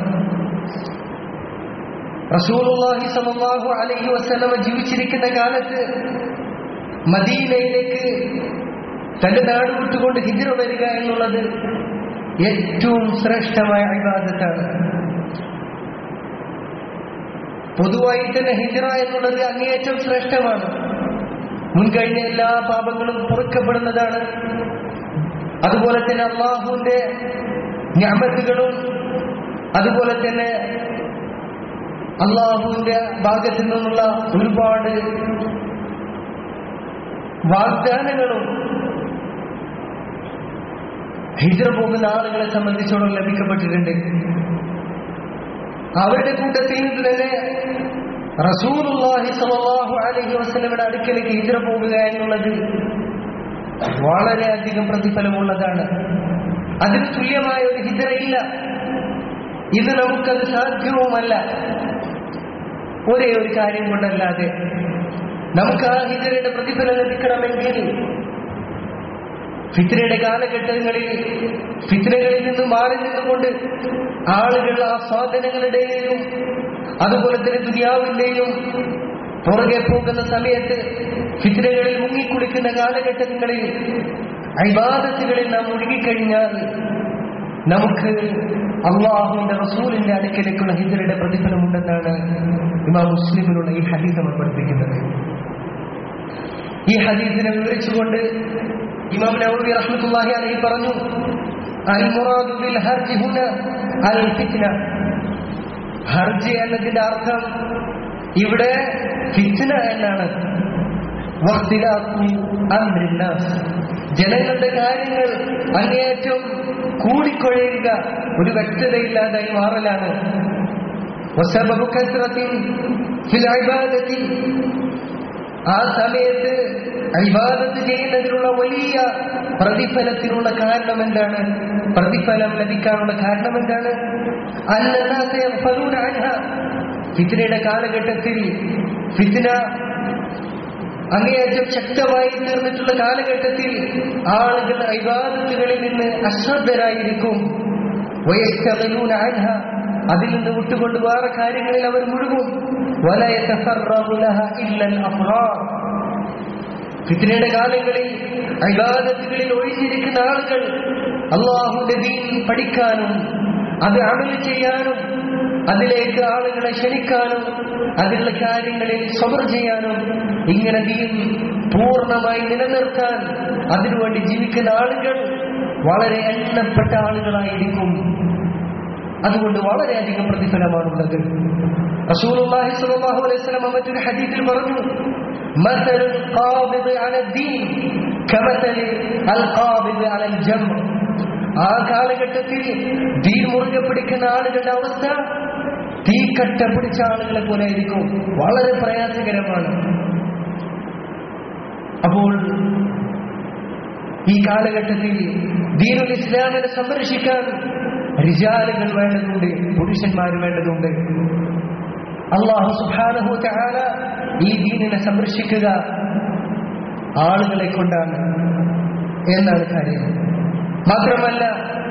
റസൂലുള്ളാഹി സ്വല്ലല്ലാഹു അലൈഹി വസല്ലം ജീവിച്ചിരിക്കുന്ന കാലത്ത് മദീനയിലേക്ക് തന്റെ നാട് വിട്ടുകൊണ്ട് ഹിജ്റ വരിക എന്നുള്ളത് ഏറ്റവും ശ്രേഷ്ഠമായ ഇബാദത്താണ്. പൊതുവായി തന്നെ ഹിജ്റ എന്നുള്ളത് അങ്ങേയറ്റം ശ്രേഷ്ഠമാണ്. മുൻകഴിഞ്ഞ എല്ലാ പാപങ്ങളും പൊറുക്കപ്പെടുന്നതാണ്. അതുപോലെ തന്നെ അല്ലാഹുവിന്റെ നിഅമത്തുകളും അതുപോലെ തന്നെ അല്ലാഹുവിന്റെ ഭാഗത്തു നിന്നുള്ള ഒരുപാട് വാഗ്ദാനങ്ങളും ഹിജ്റ പോകുന്ന ആളുകളെ സംബന്ധിച്ചോളം ലഭിക്കപ്പെട്ടിട്ടുണ്ട്. അവരുടെ കൂട്ടത്തിൽ നിന്ന് തന്നെ റസൂലുള്ളാഹി സ്വല്ലല്ലാഹു അലൈഹി വസല്ലമയുടെ അടുക്കലേക്ക് ഹിജ്റ പോകുക എന്നുള്ളത് വളരെയധികം പ്രതിഫലമുള്ളതാണ്. അതിന് തുല്യമായ ഒരു ഹിജ്റയില്ല. ഇത് നമുക്കത് സാധ്യവുമല്ല. ഒരേ ഒരു കാര്യം കൊണ്ടല്ലാതെ നമുക്ക് ആ ഹിജ്റയുടെ പ്രതിഫലം ലഭിക്കണമെങ്കിൽ ഫിത്നയുടെ കാലഘട്ടങ്ങളിൽ ഫിത്നകളിൽ നിന്ന് മാറി നിന്നുകൊണ്ട് ആളുകൾ ആ സാധനങ്ങളുടെയും അതുപോലെ തന്നെ ദുനിയാവിന്റെയും പുറകെ പോകുന്ന സമയത്ത് ഫിത്നകളിൽ മുങ്ങിക്കുളിക്കുന്ന കാലഘട്ടങ്ങളിൽ ഇബാദത്തുകളിൽ നാം മുഴുകിക്കഴിഞ്ഞാൽ നമുക്ക് അല്ലാഹുവിന്റെ റസൂലിന്റെ അടുക്കലേക്കുള്ള ഹിജ്റയുടെ പ്രതിഫലമുണ്ടെന്നാണ് ഇമാം മുസ്ലിമിലുള്ള ഈ ഹദീസ് നമ്മൾ പഠിപ്പിക്കുന്നത്. ഈ ഹദീസിനെ വിവരിച്ചുകൊണ്ട് ഇമാം നവവി റഹ്മത്തുള്ളാഹി അലൈഹി പറഞ്ഞു, അൽ മുറാദു ബിൽ ഹർജ് ഹുന അൽ ഫിത്ന. ഹർജ് എന്നതിന്റെ അർത്ഥം ഇവിടെ ഫിത്ന എന്നാണ്. വഖ്തിലാഫു അംരിന്നാസ്, ജനങ്ങളുടെ കാര്യങ്ങൾ അങ്ങേയറ്റം കൂടിക്കൊഴയുക, ഒരു വ്യക്തതയില്ലാതായി മാറലാണ്. വസബബു കസ്റത്തിൻ ഫിൽ ഇബാദത്തി, ആ സമയത്ത് ഇബാദത്ത് ചെയ്യുന്നതിനുള്ള വലിയ പ്രതിഫലത്തിനുള്ള കാരണം എന്താണ്? പ്രതിഫലം ലഭിക്കാനുള്ള കാരണം എന്താണ്? അന്നനാസ യഗ്ഫലൂന അൻഹ, ഫിത്നയുടെ കാലഘട്ടത്തിൽ ഫിത്ന അങ്ങേയറ്റം ശക്തമായി തീർന്നിട്ടുള്ള കാലഘട്ടത്തിൽ ആളുകൾ ഇബാദത്തുകളിൽ നിന്ന് അശ്രദ്ധരായിരിക്കും. വയസ്തഗലൂന അൻഹ, അതിൽ നിന്ന് വിട്ടുകൊണ്ട് വേറെ കാര്യങ്ങളിൽ അവർ മുഴുകും. വല യതഫറഗു ലഹ ഇല്ലൽ അഫ്റാർ, ഫിത്നയുടെ കാലങ്ങളിൽ ഇബാദത്തുകളിൽ ഒഴിഞ്ഞിരിക്കുന്ന ആളുകൾ അല്ലാഹുവിന്റെ ദീൻ പഠിക്കാനും അത് അമൽ ചെയ്യാനും അതിലേക്ക് ആളുകളെ ക്ഷണിക്കാനും അതിലുള്ള കാര്യങ്ങളിൽ സബർ ചെയ്യാനും ഇങ്ങനെ ദീൻ പൂർണ്ണമായി നിലനിർത്താൻ അതിനുവേണ്ടി ജീവിക്കുന്ന ആളുകൾ വളരെ എണ്ണപ്പെട്ട ആളുകളായിരിക്കും. അതുകൊണ്ട് വളരെയധികം പ്രതിഫലമാണുള്ളത്. റസൂലുള്ളാഹി സ്വല്ലല്ലാഹു അലൈഹി വസല്ലം മറ്റൊരു ഹദീസിൽ പറഞ്ഞു, മസലുൽ ഖാബിദ് അലൽ ദീൻ കമസലി അൽ ഖാബിദ് അലൽ ജംർ. ആ കാലഘട്ടത്തിൽ ദീൻ മുറുകെ പിടിക്കുന്ന ആളുകളുടെ അവസ്ഥ തീക്കട്ട പിടിച്ച ആളുകളെ പോലെ ആയിരിക്കും. വളരെ പ്രയാസകരമാണ്. അപ്പോൾ ഈ കാലഘട്ടത്തിൽ ദീനുൽ ഇസ്ലാമിനെ സംരക്ഷിക്കാൻ റിജാലുകൾ വേണ്ടതുണ്ട്, പുരുഷന്മാർ വേണ്ടതുണ്ട്. അല്ലാഹു സുബ്ഹാനഹു വ തആല ഈ ദീനിനെ സംരക്ഷിക്കുക ആളുകളെ കൊണ്ടാണ് എന്നാണ് കാര്യം. മാത്രമല്ല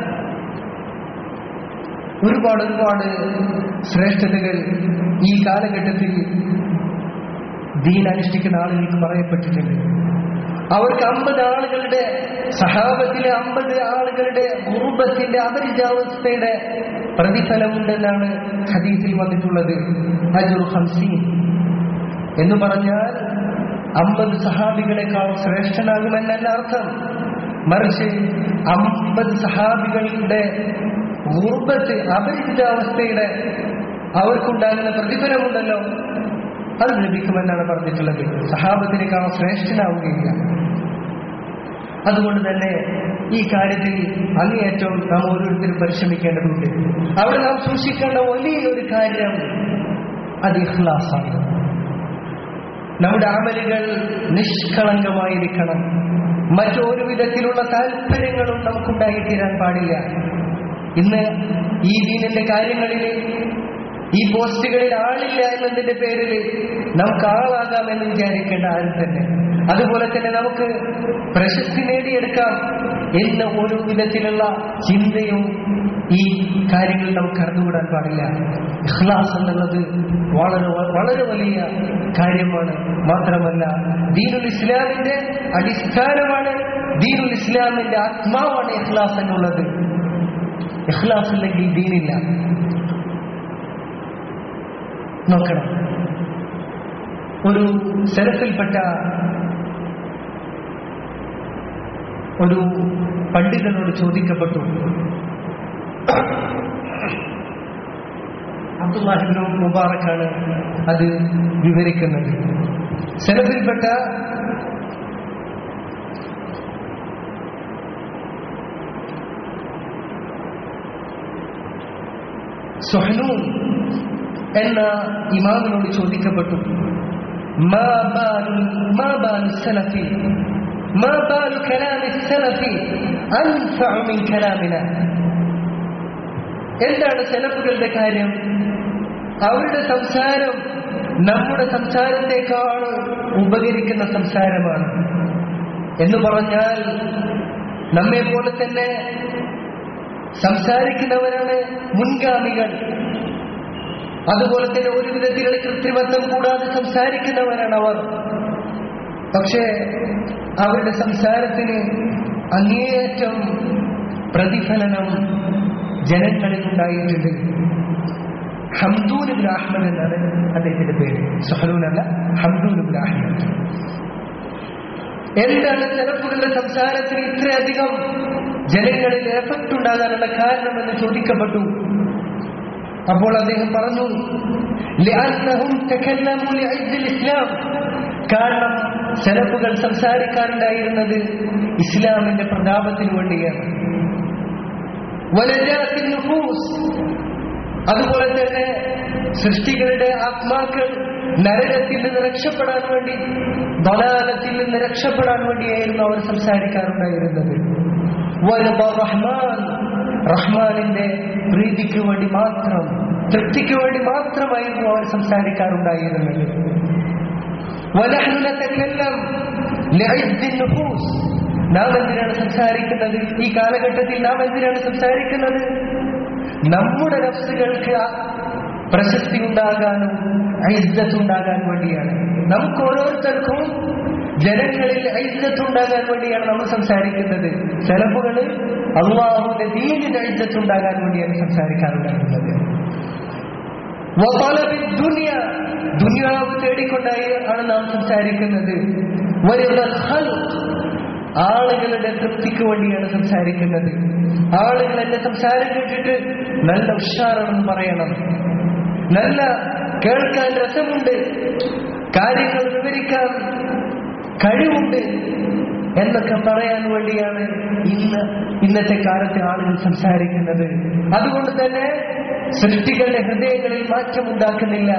ഒരുപാട് ശ്രേഷ്ഠതകൾ ഈ കാലഘട്ടത്തിൽ ദീൻ അനുഷ്ഠിക്കുന്ന ആളുകൾക്ക് പറയപ്പെട്ടിട്ടുണ്ട്. അവർക്ക് 50 ആളുകളുടെ സഹാബത്തിലെ 50 ആളുകളുടെ ഗുർബത്തിന്റെ അപരിചാവസ്ഥയുടെ പ്രതിഫലമുണ്ടെന്നാണ് ഹദീസിൽ വന്നിട്ടുള്ളത്. അജ്റു 50 എന്ന് പറഞ്ഞാൽ 50 സഹാബികളെക്കാൾ ശ്രേഷ്ഠനാകുമെന്നല്ല അർത്ഥം. മറിച്ച് 50 സഹാബികളുടെ ഗുർബത്ത് അപരിചിതാവസ്ഥയുടെ അവർക്കുണ്ടാകുന്ന പ്രതിഫലമുണ്ടല്ലോ, അത് ലഭിക്കുമെന്നാണ് പറഞ്ഞിട്ടുള്ളത്. സഹാബത്തിനേക്കാൾ ശ്രേഷ്ഠനാവുകയില്ല. അതുകൊണ്ട് തന്നെ ഈ കാര്യത്തിൽ അങ്ങേയറ്റം നാം ഓരോരുത്തരും പരിശ്രമിക്കേണ്ടതുണ്ട്. അവിടെ നാം സൂക്ഷിക്കേണ്ട വലിയൊരു കാര്യം അത് ഇഖ്ലാസാണ്. നമ്മുടെ അമലുകൾ നിഷ്കളങ്കമായിരിക്കണം. മറ്റൊരു വിധത്തിലുള്ള താല്പര്യങ്ങളും നമുക്കുണ്ടായിത്തീരാൻ പാടില്ല. ഇന്ന് ഈ ദീനിന്റെ കാര്യങ്ങളിൽ ഈ പോസ്റ്റുകളിൽ ആളില്ല എന്നതിന്റെ പേരിൽ നമുക്ക് ആളാകാമെന്ന് വിചാരിക്കേണ്ട ആരും തന്നെ. അതുപോലെ തന്നെ നമുക്ക് പ്രശസ്തി നേടിയെടുക്കാം എന്ന ഓരോ വിധത്തിലുള്ള ചിന്തയും ഈ കാര്യങ്ങളിൽ നമുക്ക് കടന്നുകൂടാൻ പാടില്ല. ഇഖ്ലാസ് എന്നുള്ളത് വളരെ വളരെ വലിയ കാര്യമാണ്. മാത്രമല്ല ദീനുൽ ഇസ്ലാമിന്റെ അടിസ്ഥാനമാണ്, ദീനുൽ ഇസ്ലാമിന്റെ ആത്മാവാണ് ഇഖ്ലാസ് എന്നുള്ളത്. ഇഖ്ലാസ് ഇല്ലെങ്കിൽ ദീനില്ല. നോക്കണം, ഒരു സലഫിൽപ്പെട്ട ഒരു പണ്ഡിതനോട് ചോദിക്കപ്പെട്ടു. അബ്ദുല്ലാഹി ഇബ്നു മുബാറക്കാണ് അത് വിവരിക്കുന്നത്. സലഫിൽപ്പെട്ട സുഹ്നൂൻ എന്ന ഇമാമിനോട് ചോദിക്കപ്പെട്ടു, എന്താണ് സലഫുകളുടെ കാര്യം? അവരുടെ സംസാരം നമ്മുടെ സംസാരത്തെക്കാൾ ഉപകരിക്കുന്ന സംസാരമാണ് എന്ന് പറഞ്ഞാൽ നമ്മെ പോലെ തന്നെ സംസാരിക്കുന്നവരാണ് മുൻഗാമികൾ. അതുപോലെ തന്നെ ഒരു വിധത്തിലുള്ള കൃത്രിമത്വം കൂടാതെ സംസാരിക്കുന്നവരാണ് അവർ. പക്ഷേ അവരുടെ സംസാരത്തിന് അങ്ങേയറ്റം പ്രതിഫലനം ജനങ്ങളിൽ ഉണ്ടായിട്ടുണ്ട്. ഹംദൂൻ ഇബ്നു അഹ്മദ് എന്നാണ് അദ്ദേഹത്തിന്റെ പേര്. സുഹലൂൻ അല്ല, ഹംദൂൻ ഇബ്നു അഹ്മദ്. എന്താണ് സലഫുകളുടെ സംസാരത്തിന് ഇത്രയധികം ജനങ്ങളിൽ എഫക്ട് ഉണ്ടാകാനുള്ള കാരണമെന്ന് ചോദിക്കപ്പെട്ടു. അപ്പോൾ അദ്ദേഹം പറഞ്ഞു, ലിഅന്നഹും തകല്ലമു ലിഇസ്ദിൽ ഇസ്ലാം. കാരണം സലഫുകൾ സംസാരിക്കാറുണ്ടായിരുന്നത് ഇസ്ലാമിന്റെ പ്രതാപത്തിന് വേണ്ടിയാണ്. വലജാത്തിൻ നുഫൂസ്, അതുപോലെ തന്നെ സൃഷ്ടികളുടെ ആത്മാക്കൾ നരകത്തിൽ നിന്ന് രക്ഷപ്പെടാൻ വേണ്ടി, ദലാലത്തിൽ നിന്ന് രക്ഷപ്പെടാൻ വേണ്ടിയായിരുന്നു അവർ സംസാരിക്കാറുണ്ടായിരുന്നത്. റഹ്മാൻ, റഹ്മാനിന്റെ പ്രീതിക്ക് വേണ്ടി മാത്രം, തൃപ്തിക്ക് വേണ്ടി മാത്രമായിരുന്നു അവർ സംസാരിക്കാറുണ്ടായിരുന്നത്. വനഹ്നു നതകല്ലം ലിഇസ്ദിൻ നുഫൂസ്. നാം എന്തിനാണ് സംസാരിക്കുന്നത്? ഈ കാലഘട്ടത്തിൽ നാം എന്തിനാണ് സംസാരിക്കുന്നത്? നമ്മുടെ നഫ്സുകൾക്ക് പ്രശസ്തി ഉണ്ടാകാനും ഇസ്സത്ത് ഉണ്ടാകാൻ വേണ്ടിയാണ്. നമുക്ക് ഓരോരുത്തർക്കും ജനങ്ങളിൽ ഇസ്സത്ത് ഉണ്ടാകാൻ വേണ്ടിയാണ് നമ്മൾ സംസാരിക്കുന്നത്. സലഫുകള് അല്ലാഹുവിന്റെ ദീനിന്റെ ഇസ്സത്ത് ഉണ്ടാകാൻ വേണ്ടിയാണ് സംസാരിക്കാറുണ്ടായിരുന്നത്. ദുനിയാവ് തേടിക്കൊണ്ടായി ആണ് നാം സംസാരിക്കുന്നത്. ആളുകളുടെ തൃപ്തിക്ക് വേണ്ടിയാണ് സംസാരിക്കുന്നത്. ആളുകൾ എന്റെ സംസാരം കേട്ടിട്ട് നല്ല ഉഷാറാണെന്ന് പറയണം, നല്ല കേൾക്കാൻ രസമുണ്ട്, കാര്യങ്ങൾ വിവരിക്കാൻ കഴിവുണ്ട് എന്നൊക്കെ പറയാൻ വേണ്ടിയാണ് ഇന്നത്തെ കാലത്തെ ആളുകൾ സംസാരിക്കുന്നത്. അതുകൊണ്ട് തന്നെ സൃഷ്ടികളുടെ ഹൃദയങ്ങളിൽ മാറ്റമുണ്ടാക്കുന്നില്ല.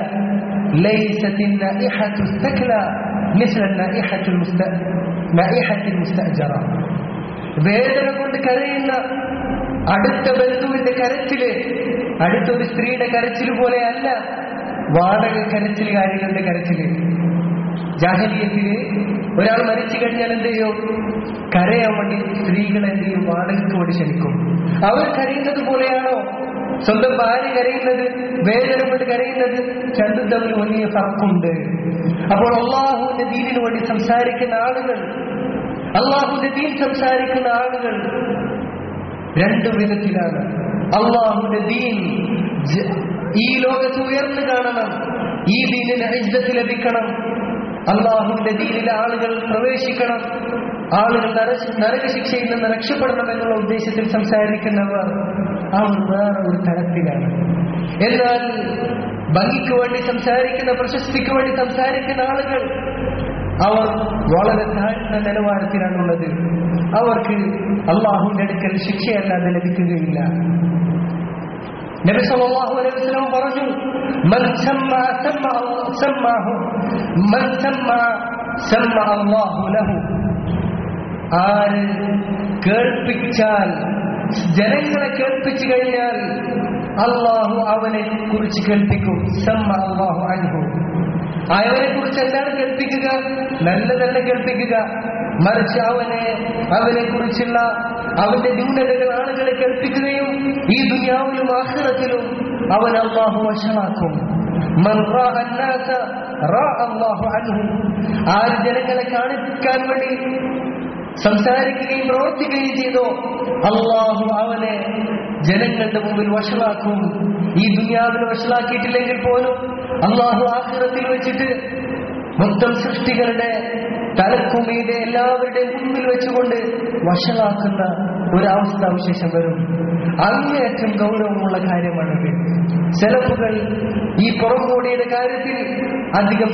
വേദന കൊണ്ട് കരയുന്ന അടുത്ത ബന്ധുവിന്റെ കരച്ചില് അടുത്തൊരു സ്ത്രീയുടെ കരച്ചില് പോലെയല്ല വാടക കരച്ചിലുകാരികളുടെ കരച്ചില്. ജാഹിലിയത്തില് ഒരാൾ മരിച്ചു കഴിഞ്ഞാൽ എന്ത് ചെയ്യും? കരയാൻ വേണ്ടി സ്ത്രീകൾ എന്ത് ചെയ്യും? വാടകയ്ക്ക് വേണ്ടി ക്ഷണിക്കും. അവർ കരയുന്നത് പോലെയാണോ സ്വന്തം ഭാര്യ കരയുന്നത്, വേദന കൊണ്ട് കരയുന്നത്? രണ്ടും തമ്മിൽ വലിയ ഫർക്കുണ്ട്. അപ്പോൾ അല്ലാഹുവിന്റെ ദീനിനു വേണ്ടി സംസാരിക്കുന്ന ആളുകൾ, അല്ലാഹുവിന്റെ ദീൻ സംസാരിക്കുന്ന ആളുകൾ രണ്ടു വിധത്തിലാണ്. അല്ലാഹുവിന്റെ ദീൻ ഈ ലോകത്ത് ഉയർന്നു കാണണം, ഈ ദീനിന് ഇസ്സത്ത് ലഭിക്കണം, അല്ലാഹുവിന്റെ ദീനിലെ ആളുകൾ പ്രവേശിക്കണം, ആളുകൾ നരകശിക്ഷയിൽ നിന്ന് രക്ഷപ്പെടണം എന്നുള്ള ഉദ്ദേശത്തിൽ സംസാരിക്കുന്നവർ അവർ വേറെ ഒരു തരത്തിലാണ്. എന്നാൽ ഭംഗിക്ക് വേണ്ടി സംസാരിക്കുന്ന, പ്രശസ്തിക്ക് വേണ്ടി സംസാരിക്കുന്ന ആളുകൾ അവർ വളരെ താഴ്ന്ന നിലവാരത്തിലാണുള്ളത്. അവർക്ക് അല്ലാഹുവിന്റെ അടുക്കൽ ശിക്ഷയല്ലാതെ ലഭിക്കുകയില്ല. നബി സല്ലല്ലാഹു അലൈഹി വസല്ലം പറഞ്ഞു, മൻ സമ്മഅ അല്ലാഹു ലഹു. ആര് കേൾപ്പിച്ചാൽ, ജനങ്ങളെ കേൾപ്പിച്ചു കഴിഞ്ഞാൽ അല്ലാഹു അവനെ കുറിച്ച് കേൾപ്പിക്കും. സമ്മഅ അല്ലാഹു അൻഹു. അവനെ കുറിച്ച് എന്താണ് കേൾപ്പിക്കുക? നല്ലതല്ല കേൾപ്പിക്കുക, മറിച്ച് അവനെ കുറിച്ചുള്ള അവന്റെ ന്യൂനതകൾ ആളുകളെ കേൾപ്പിക്കുകയും ഈ ദുനിയാവിലും ആഖിറത്തിലും അവൻ അല്ലാഹു വശമാക്കും. മൻ റാഅ അന്നാസ റാഅ അല്ലാഹു അൻഹു. ആര് ജനങ്ങളെ കാണിക്കാൻ വേണ്ടി സംസാരിക്കുകയും പ്രവർത്തിക്കുകയും ചെയ്തോ അല്ലാഹു അവനെ ജനങ്ങളുടെ മുമ്പിൽ വഷളാക്കും. ഈ ദുനിയാവിൽ വഷളാക്കിയിട്ടില്ലെങ്കിൽ പോലും അല്ലാഹു ആഖിറത്തിൽ വെച്ചിട്ട് മൊത്തം സൃഷ്ടികളുടെ തലക്കുമീതെ എല്ലാവരുടെയും മുമ്പിൽ വെച്ചുകൊണ്ട് വഷളാക്കുന്ന ഒരവസ്ഥാവിശേഷം വരും. അങ്ങേയറ്റം ഗൗരവമുള്ള കാര്യമാണത്. സലഫുകൾ ഈ പുറംകോടിയുടെ കാര്യത്തിൽ അധികം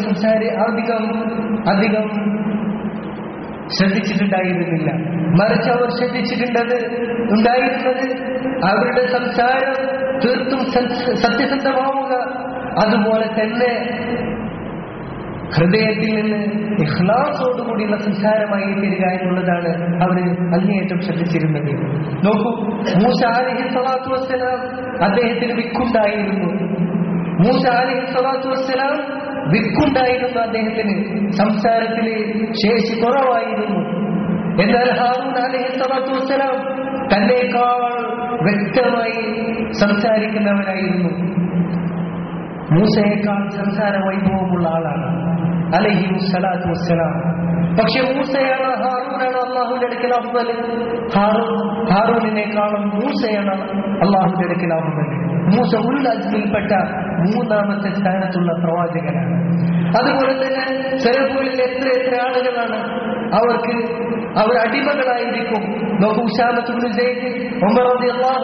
ശ്രദ്ധിച്ചിട്ടുണ്ടായിരുന്നില്ല. മറിച്ച് അവർ ഉണ്ടായിരുന്നത് അവരുടെ സംസാരം തീർത്തും സത്യസന്ധമാവുക, അതുപോലെ തന്നെ ഹൃദയത്തിൽ നിന്ന് ഇഖ്ലാസോടുകൂടിയുള്ള സംസാരമായി തീരുക എന്നുള്ളതാണ് അവർ അങ്ങേയറ്റം ശ്രദ്ധിച്ചിരുന്നത്. നോക്കൂ, മൂസ അലൈഹി സ്വലാത്തു വസ്സലാം അദ്ദേഹത്തിന് വിക്കുണ്ടായിരുന്നു. മൂസ അലൈഹി സ്വലാത്തു വസ്സലാം വിക്കുണ്ടായിരുന്നു. അദ്ദേഹത്തിന് സംസാരത്തില് ശേഷി കുറവായിരുന്നു. എന്നാൽ ഹാറൂൻ അലൈഹിസ്സലാത്തു വസ്സലാം തന്നേക്കാൾ വ്യക്തമായി സംസാരിക്കുന്നവനായിരുന്നു. മൂസയേക്കാൾ സംസാര വൈഭവമുള്ള ആളാണ് അലൈഹിസ്സലാത്തു വസ്സലാം. പക്ഷെ മൂസയാണ് ഹാറൂനാണ് അള്ളാഹുവിന്റെ അടുക്കൽ അഫ്ദൽ. ഹാറൂനിനേക്കാളും മൂസയാണ് അള്ളാഹുവിന്റെ അടുക്കൽ അഫ്ദൽ. മൂസ ഉൽ അസ്മിൽപ്പെട്ട മൂന്നാമത്തെ സ്ഥാനത്തുള്ള പ്രവാചകനാണ്. അതുപോലെ തന്നെ സലഫുകളിൽ എത്ര ആളുകളാണ് അവർ അടിമകളായിരിക്കും. നോക്കൂ, ഉസാമത്ത് ഇബ്നു സെയ്ദ് ഉമർ റളിയല്ലാഹു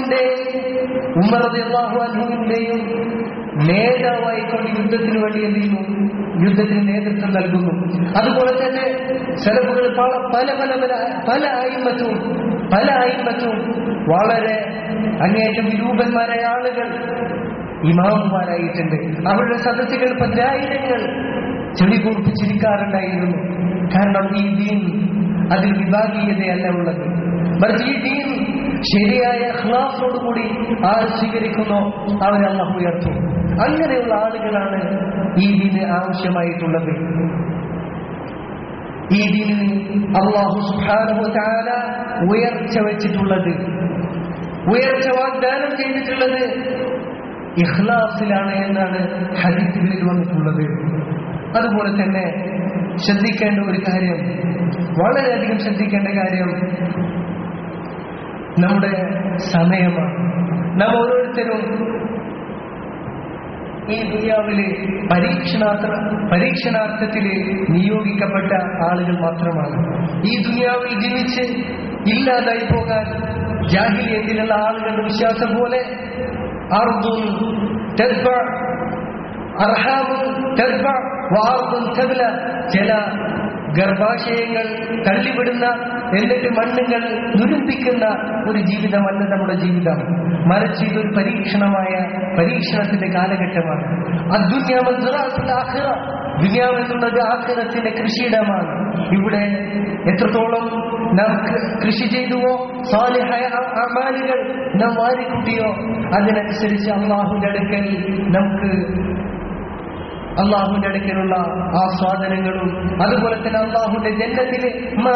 അൻഹുവിന്റെയും നേതാവായിക്കൊണ്ട് യുദ്ധത്തിന് വേണ്ടി എന്ത് ചെയ്യുന്നു? യുദ്ധത്തിന് നേതൃത്വം നൽകുന്നു. അതുപോലെ തന്നെ സലഫുകൾ പല അയിമ്മത്തും വളരെ അങ്ങേയറ്റം വിരൂപന്മാരായ ആളുകൾ ഇമാമുമാരായിട്ടുണ്ട്. അവരുടെ സദസ്സുകൾ പതിനായിരങ്ങൾ ചെവികൂർപ്പിച്ചിരിക്കാറുണ്ടായിരുന്നു. കാരണം ഈ ദീൻ അതിൽ വിഭാഗീയതയല്ല ഉള്ളത്. മറിച്ച് ഈ ദീൻ ശരിയായ ഇഖ്ലാസോടുകൂടി ആര് സ്വീകരിക്കുന്നോ അവരെ അല്ലാഹു ഉയർത്തും. അങ്ങനെയുള്ള ആളുകളാണ് ഈ ദീന് ആവശ്യമായിട്ടുള്ളത്. ഈ ദീനിന് അല്ലാഹു സുബ്ഹാനഹു വ തആല ഉയർച്ച വെച്ചിട്ടുള്ളത്, ഉയർച്ച വാഗ്ദാനം ചെയ്തിട്ടുള്ളത് ഇഖ്ലാസിലാണ് എന്നാണ് ഹദീസുകളിൽ വന്നിട്ടുള്ളത്. അതുപോലെ തന്നെ ശ്രദ്ധിക്കേണ്ട ഒരു കാര്യം, വളരെയധികം ശ്രദ്ധിക്കേണ്ട കാര്യം നമ്മുടെ സമയമാണ്. നാം ഓരോരുത്തരും ഈ ദുനിയാവില് പരീക്ഷണാർത്ഥത്തിൽ നിയോഗിക്കപ്പെട്ട ആളുകൾ മാത്രമാണ്. ഈ ദുനിയാവിൽ ജീവിച്ച് ഇല്ലാതായി പോകാൻ ജാഹിലിയത്തിലുള്ള ആളുകളുടെ വിശ്വാസം പോലെ അർദുൻ തദ്ബ അർഹാമുൻ തദ്ബ വഅർദുൻ തബ്ല, ചില ഗർഭാശയങ്ങൾ തള്ളിവിടുന്ന എന്നിട്ട് മണ്ണുകൾ നുരുമ്പിക്കുന്ന ഒരു ജീവിതമല്ല നമ്മുടെ ജീവിതം. മറിച്ച് ഇതൊരു പരീക്ഷണത്തിന്റെ കാലഘട്ടമാണ്. ദുനിയാവ് എന്നുള്ളത് ആഖിറത്തിന്റെ കൃഷിയിടമാണ്. ഇവിടെ എത്രത്തോളം നാം കൃഷി ചെയ്തുവോ, സാലിഹായ അമാലുകൾ നാം വാരിക്കൂട്ടിയോ, അതിനനുസരിച്ച് അല്ലാഹുവിന്റെ അടുക്കൽ നമുക്ക് അള്ളാഹുവിന്റെ അടുക്കലുള്ള ആസ്വാദനങ്ങളും അതുപോലെ തന്നെ അള്ളാഹുവിന്റെ ജന്നത്തിലെ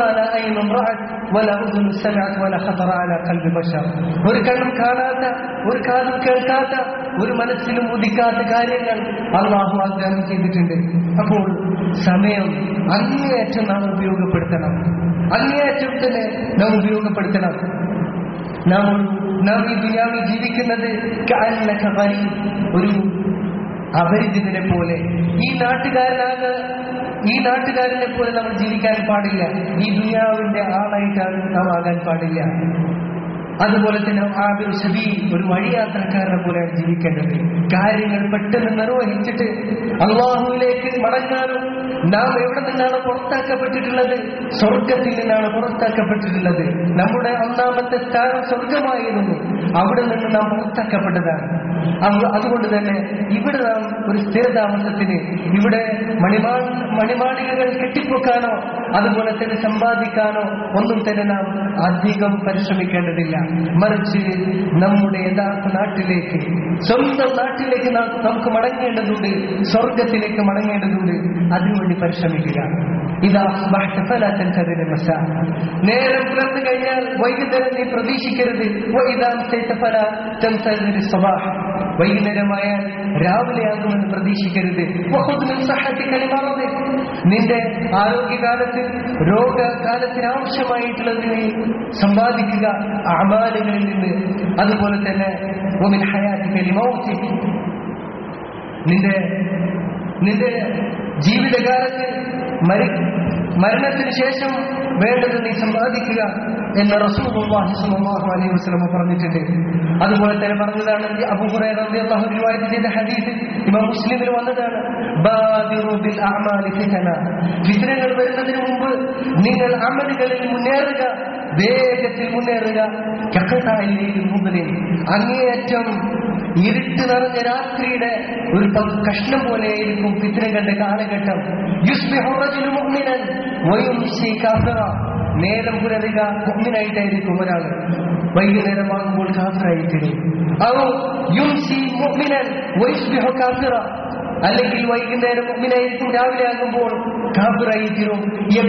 ഒരു കണ്ണും കാണാത്ത, ഒരു കാതും കേൾക്കാത്ത, ഒരു മനസ്സിലും ഉദിക്കാത്ത കാര്യങ്ങൾ അള്ളാഹു വാഗ്ദാനം ചെയ്തിട്ടുണ്ട്. അപ്പോൾ സമയം അങ്ങേയറ്റം നാം ഉപയോഗപ്പെടുത്തണം, അങ്ങേയറ്റം തന്നെ നാം ഉപയോഗപ്പെടുത്തണം. നാം ഈ ദുനിയാവിൽ ജീവിക്കുന്നത് ഒരു അപരിചിതനെ പോലെ, ഈ നാട്ടുകാരനെ പോലെ നമ്മൾ ജീവിക്കാൻ പാടില്ല. ഈ ദുനിയാവിന്റെ ആളായിട്ടാണ് നാം ആകാൻ പാടില്ല. അതുപോലെ തന്നെ ആബിർ സബീ, ഒരു വഴിയാത്രക്കാരനെ പോലെയാണ് ജീവിക്കേണ്ടത്. കാര്യങ്ങൾ പെട്ടെന്ന് നിർവഹിച്ചിട്ട് അല്ലാഹുവിലേക്ക് മടങ്ങാനും. നാം എവിടെ നിന്നാണ് പുറത്താക്കപ്പെട്ടിട്ടുള്ളത്? സ്വർഗത്തിൽ നിന്നാണ് പുറത്താക്കപ്പെട്ടിട്ടുള്ളത്. നമ്മുടെ ഒന്നാമത്തെ സ്ഥാനം സ്വർഗമായിരുന്നു, അവിടെ നിന്ന് നാം പുറത്താക്കപ്പെട്ടതാണ്. അതുകൊണ്ട് തന്നെ ഇവിടെ നാം ഒരു സ്ഥിരതാമസത്തിന്, ഇവിടെ മണിമാളികകൾ കെട്ടിപ്പൊക്കാനോ അതുപോലെ തന്നെ സമ്പാദിക്കാനോ ഒന്നും തന്നെ നാം അധികം പരിശ്രമിക്കേണ്ടതില്ല. മറിച്ച് നമ്മുടെ യഥാർത്ഥ നാട്ടിലേക്ക്, സ്വന്തം നാട്ടിലേക്ക് നമുക്ക് മടങ്ങേണ്ടതുണ്ട്, സ്വർഗത്തിലേക്ക് മടങ്ങേണ്ടതുണ്ട്. അതിനുവേണ്ടി പരിശ്രമിക്കുക. നേരം പുലർന്നു കഴിഞ്ഞാൽ വൈകുന്നേരം നീ പ്രതീക്ഷിക്കരുത്. വൈകുന്നേരമായാൽ രാവിലെയാകുമെന്ന് പ്രതീക്ഷിക്കരുത്. നിന്റെ ആരോഗ്യകാലത്ത്, രോഗകാലത്തിന് ആവശ്യമായിട്ടുള്ളതിനെ സമ്പാദിക്കുക അമാലുകളിൽ നിന്ന്. അതുപോലെ തന്നെ നിന്റെ ജീവിതകാലത്ത് മരണത്തിന് ശേഷം വേണ്ടത് നീ സമ്പാദിക്കുക എന്ന് റസൂലുള്ളാഹി സ്വല്ലല്ലാഹു അലൈഹി വസല്ലം പറഞ്ഞിട്ടുണ്ട്. അതുപോലെ തന്നെ പറഞ്ഞതാണ് അബൂ ഹുറൈറ റളിയല്ലാഹു അൻഹു റിവായത്ത് ചെയ്ത ഹദീസ് ഇമാം മുസ്ലിമിൽ വന്നതാണ്. ബാദിറു ബിൽ അഅമാലി ഫിതന, ഫിതനകൾ വരുന്നതിന് മുമ്പ് നിങ്ങൾ അമലുകളിൽ മുന്നേറുക, വേഗത്തിൽ മുന്നേറുക. അങ്ങേയറ്റം ഇരുട്ട് നിറഞ്ഞ രാത്രിയുടെ ഒരു കഷ്ണം പോലെയായിരിക്കും ഫിത്നകളുടെ കാലഘട്ടം. നേരം പുലരുക മുഅ്മിനായിട്ടായിരിക്കും ഒരാൾ, വൈകുന്നേരമാകുമ്പോൾ കാഫിറായിത്തീരും. അല്ലെങ്കിൽ വൈകുന്നേരം മുഅ്മിനായിരിക്കും, രാവിലെ ആകുമ്പോൾ കാഫിറായിരിക്കും.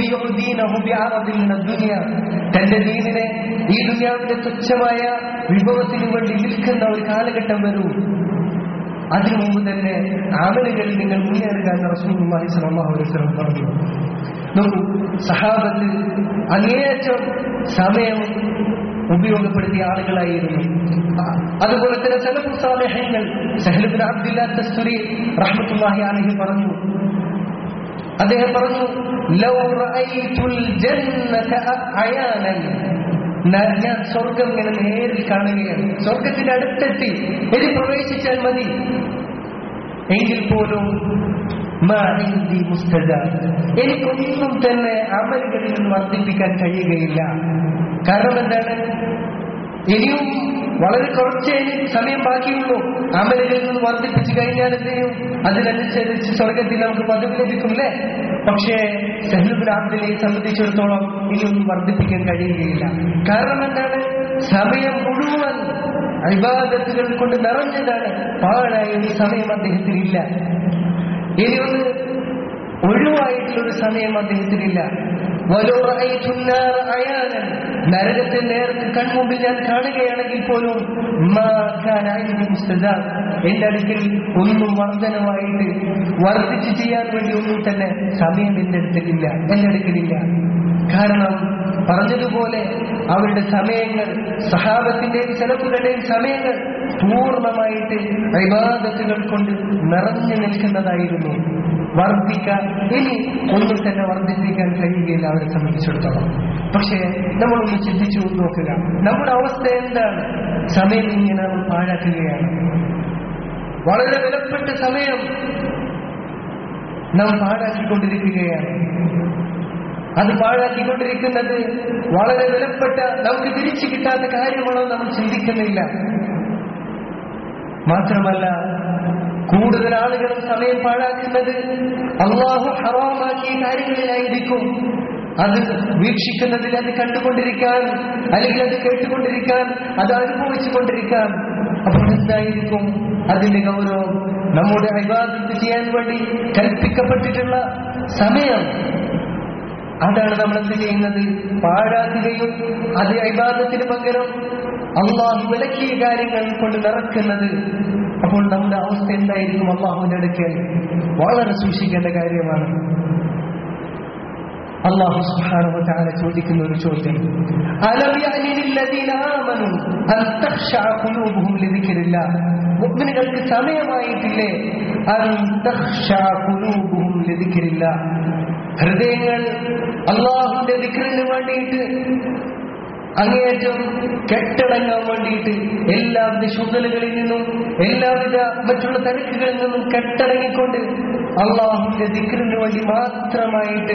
തന്റെ ദീനിനെ ഈ ദുനിയാവിന്റെ തുച്ഛമായ വിഭവത്തിന് വേണ്ടി വിൽക്കുന്ന ഒരു കാലഘട്ടം വരും. അതിനു മുമ്പ് തന്നെ അമലുകളിൽ നിങ്ങൾ മുന്നേറുക എന്ന് റസൂലുള്ളാഹി സ്വല്ലല്ലാഹു അലൈഹി വസല്ലം പറഞ്ഞു. നോക്കൂ, സഹാബത്ത് അങ്ങേയറ്റം സമയം ഉപയോഗപ്പെടുത്തിയ ആളുകളായിരുന്നു. അതുപോലെ തന്നെ സലഫു സാലിഹീങ്ങൾ സഹൽ ഇബ്നു അബ്ദില്ലാഹ് തസ്തുരി റഹ്മത്തുള്ളാഹി അലൈഹി പറഞ്ഞു, അദ്ദേഹം പറഞ്ഞു, ലൗ റഅയ്തുൽ ജന്നത അയാനൻ, ഞാൻ സ്വർഗം ഇങ്ങനെ നേരിൽ കാണുകയാണ്, സ്വർഗത്തിന്റെ അടുത്തെത്തി ഇനി പ്രവേശിച്ചാൽ മതി, എങ്കിൽ പോലും എനിക്കൊന്നും തന്നെ അമലുകളിൽ നിന്ന് വർദ്ധിപ്പിക്കാൻ കഴിയുകയില്ല. കാരണം എന്താണ്? ഇനിയും വളരെ കുറച്ചേ സമയം ബാക്കിയുള്ളൂ. അമലുകളിൽ നിന്ന് വർദ്ധിപ്പിച്ചു കഴിഞ്ഞാൽ എന്ത് ചെയ്യും? അതിനനുസരിച്ച് സ്വർഗത്തിൽ നമുക്ക് പദവി ലഭിക്കും അല്ലേ? പക്ഷേ സഹൽ ഇബ്നു അബ്ദിനെ സംബന്ധിച്ചിടത്തോളം ഇനിയൊന്നും വർദ്ധിപ്പിക്കാൻ കഴിയുകയില്ല. കാരണം എന്താണ്? സമയം മുഴുവൻ ഇബാദത്തുകൾ കൊണ്ട് നിറഞ്ഞതാണ്. പാഴായ ഒരു സമയം അദ്ദേഹത്തിനില്ല. ഇനിയൊന്ന് ഒഴിവായിട്ടുള്ളൊരു സമയം അദ്ദേഹത്തിനില്ല. നരകത്തെ നേർക്ക് കൺമുമ്പിൽ ഞാൻ കാണുകയാണെങ്കിൽ പോലും എന്റെ അടുക്കൽ ഒന്നും വർധനമായിട്ട് വർദ്ധിച്ച് ചെയ്യാൻ വേണ്ടി ഒന്നും തന്നെ സമയം എന്റെ അടുക്കലില്ല, എന്റെ അടുക്കലില്ല. കാരണം പറഞ്ഞതുപോലെ അവരുടെ സമയങ്ങൾ, സഹാബത്തിന്റെയും സലഫുകളുടെയും സമയങ്ങൾ പൂർണ്ണമായിട്ട് ഇബാദത്തുകൾ കൊണ്ട് നിറഞ്ഞു നിൽക്കുന്നതായിരുന്നു. വർദ്ധിക്കാൻ ഇനി ഒന്നും തന്നെ വർദ്ധിപ്പിക്കാൻ കഴിയുകയില്ല അവരെ സംബന്ധിച്ചിടത്തോളം. പക്ഷേ നമ്മളൊന്ന് ചിന്തിച്ചു നോക്കുക, നമ്മുടെ അവസ്ഥ എന്താണ്? സമയം ഇങ്ങനെ നമ്മൾ പാഴാക്കുകയാണ്. വളരെ വിലപ്പെട്ട സമയം നാം പാഴാക്കിക്കൊണ്ടിരിക്കുകയാണ്. അത് പാഴാക്കിക്കൊണ്ടിരിക്കുന്നത് വളരെ വിലപ്പെട്ട, നമുക്ക് തിരിച്ചു കിട്ടാത്ത കാര്യമാണോ നമ്മൾ ചിന്തിക്കുന്നില്ല. മാത്രമല്ല, കൂടുതൽ ആളുകളും സമയം പാഴാക്കുന്നത് അല്ലാഹു ഹറാമാക്കിയ കാര്യങ്ങളിലായിരിക്കും. അത് വീക്ഷിക്കുന്നതിൽ, അത് കണ്ടുകൊണ്ടിരിക്കാൻ, അല്ലെങ്കിൽ അത് കേട്ടുകൊണ്ടിരിക്കാൻ, അത് അനുഭവിച്ചു കൊണ്ടിരിക്കാൻ. അപ്പോൾ എന്തായിരിക്കും അതിന്റെ ഗൗരവം? നമ്മുടെ ഇബാദത്ത് ചെയ്യാൻ വേണ്ടി കൽപ്പിക്കപ്പെട്ടിട്ടുള്ള സമയം, അതാണ് നമ്മൾ എന്ത് ചെയ്യുന്നത്? പാഴാക്കുകയും അത് ഇബാദത്തിന് പകരം അള്ളാഹു വിലക്കിയ കാര്യങ്ങൾ കൊണ്ട് നിറക്കുന്നത്. അപ്പോൾ നമ്മുടെ അവസ്ഥ എന്തായിരിക്കും? അള്ളാഹുവിന്റെ അടുക്കൽ വളരെ സൂക്ഷിക്കേണ്ട കാര്യമാണ്. അല്ലാഹു സുബ്ഹാനഹു വ തആല ചോദിക്കുന്ന ഒരു ചോദ്യം, അലം യഅനി ലില്ലദീന ആമനൂ അൻ തഖ്ശഅ ഖുലൂബുഹും ലിദിക്രില്ലാഹ്, മുഅ്മിനുകൾക്ക് സമയമായിട്ടില്ലേ അൻ തഖ്ശഅ ഖുലൂബുഹും ലിദിക്രില്ലാഹ്, ഹൃദയങ്ങൾ അല്ലാഹുവിന്റെ ദിക്റിന് വേണ്ടിയിട്ട് അങ്ങേയറ്റം കെട്ടടങ്ങാൻ വേണ്ടിയിട്ട്, എല്ലാവിധ ശുദ്ധലകളിൽ നിന്നും എല്ലാവിധ മറ്റുള്ള തിരക്കുകളിൽ നിന്നും കെട്ടടങ്ങിക്കൊണ്ട് അള്ളാഹുവിന്റെ ദിക്റിന് വേണ്ടി മാത്രമായിട്ട്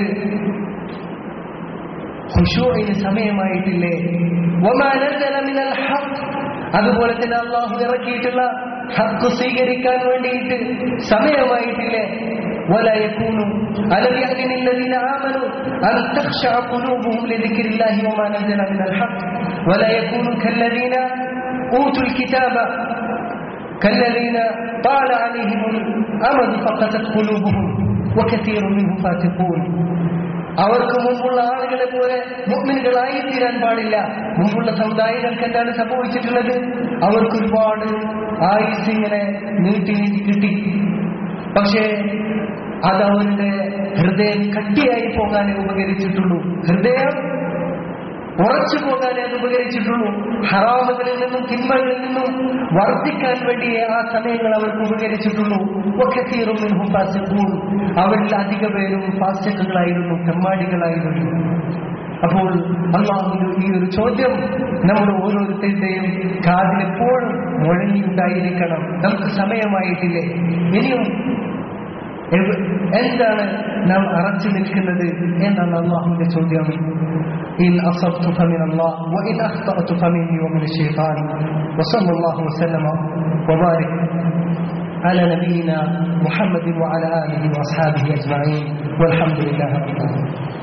ഖുശൂഇന് സമയമായിട്ടില്ലേ? വമാ നസല മിനൽ ഹഖ്, അതുപോലെ തന്നെ അള്ളാഹു ഇറക്കിയിട്ടുള്ള ഹഖ് സ്വീകരിക്കാൻ വേണ്ടിയിട്ട് സമയമായിട്ടില്ലേ? ولا يكونوا ألم يأن الذين آمنوا أن تخشع قلوبهم لذكر الله وما نزل من الحق ولا يكونوا كالذين أوتوا الكتاب كالذين طال عليهم الأمد فقست قلوبهم وكثير منهم فاسقون. അവർക്ക് മുമ്പുള്ള ആളുകളെ പോലെ മുഅ്മിനുകളായി തീരാൻ പാടില്ല. മുമ്പുള്ള സമുദായങ്ങൾക്ക് എന്താണ് സംഭവിച്ചിട്ടുള്ളത്? അവർക്ക് ഒരുപാട് ആയുസ് ഇങ്ങനെ നീട്ടി കിട്ടി. പക്ഷേ അത് അവരുടെ ഹൃദയം കട്ടിയായി പോകാനേ ഉപകരിച്ചിട്ടുള്ളൂ. ഹൃദയം ഉറച്ചു പോകാനേ അത് ഉപകരിച്ചിട്ടുള്ളൂ. ഹറാമുകളിൽ നിന്നും തിന്മകളിൽ നിന്നും വർദ്ധിക്കാൻ വേണ്ടിയേ ആ സമയങ്ങൾ അവർക്ക് ഉപകരിച്ചിട്ടുള്ളൂ. വകസീറും മിൻഹും ഫാസിഖൂൻ, അവരിൽ അധിക പേരും ഫാസിഖുകളായിരുന്നു, തെമ്മാടികളായിരുന്നു. അപ്പോൾ അല്ലാഹുവിന്റെ ഈ ഒരു ചോദ്യം നമ്മുടെ ഓരോരുത്തരുടെയും കാതിലെപ്പോഴും മുഴങ്ങിയുണ്ടായിരിക്കണം. നമുക്ക് സമയമായിട്ടില്ലേ? ഇനിയും എന്താണ് നാം അറച്ചു നിൽക്കുന്നത് എന്നാണ് അല്ലാഹുവിന്റെ ചോദ്യം. ഇൻ അസബ്തു ഫമിൻ അല്ലാഹ് വഇൻ അഖ്തഅതു ഫമിന്നി വമിന ശൈത്താൻ. വസല്ലല്ലാഹു വസല്ലമ വബാരിക് على نبينا محمد وعلى آله وأصحابه أجمعين والحمد لله رب العالمين.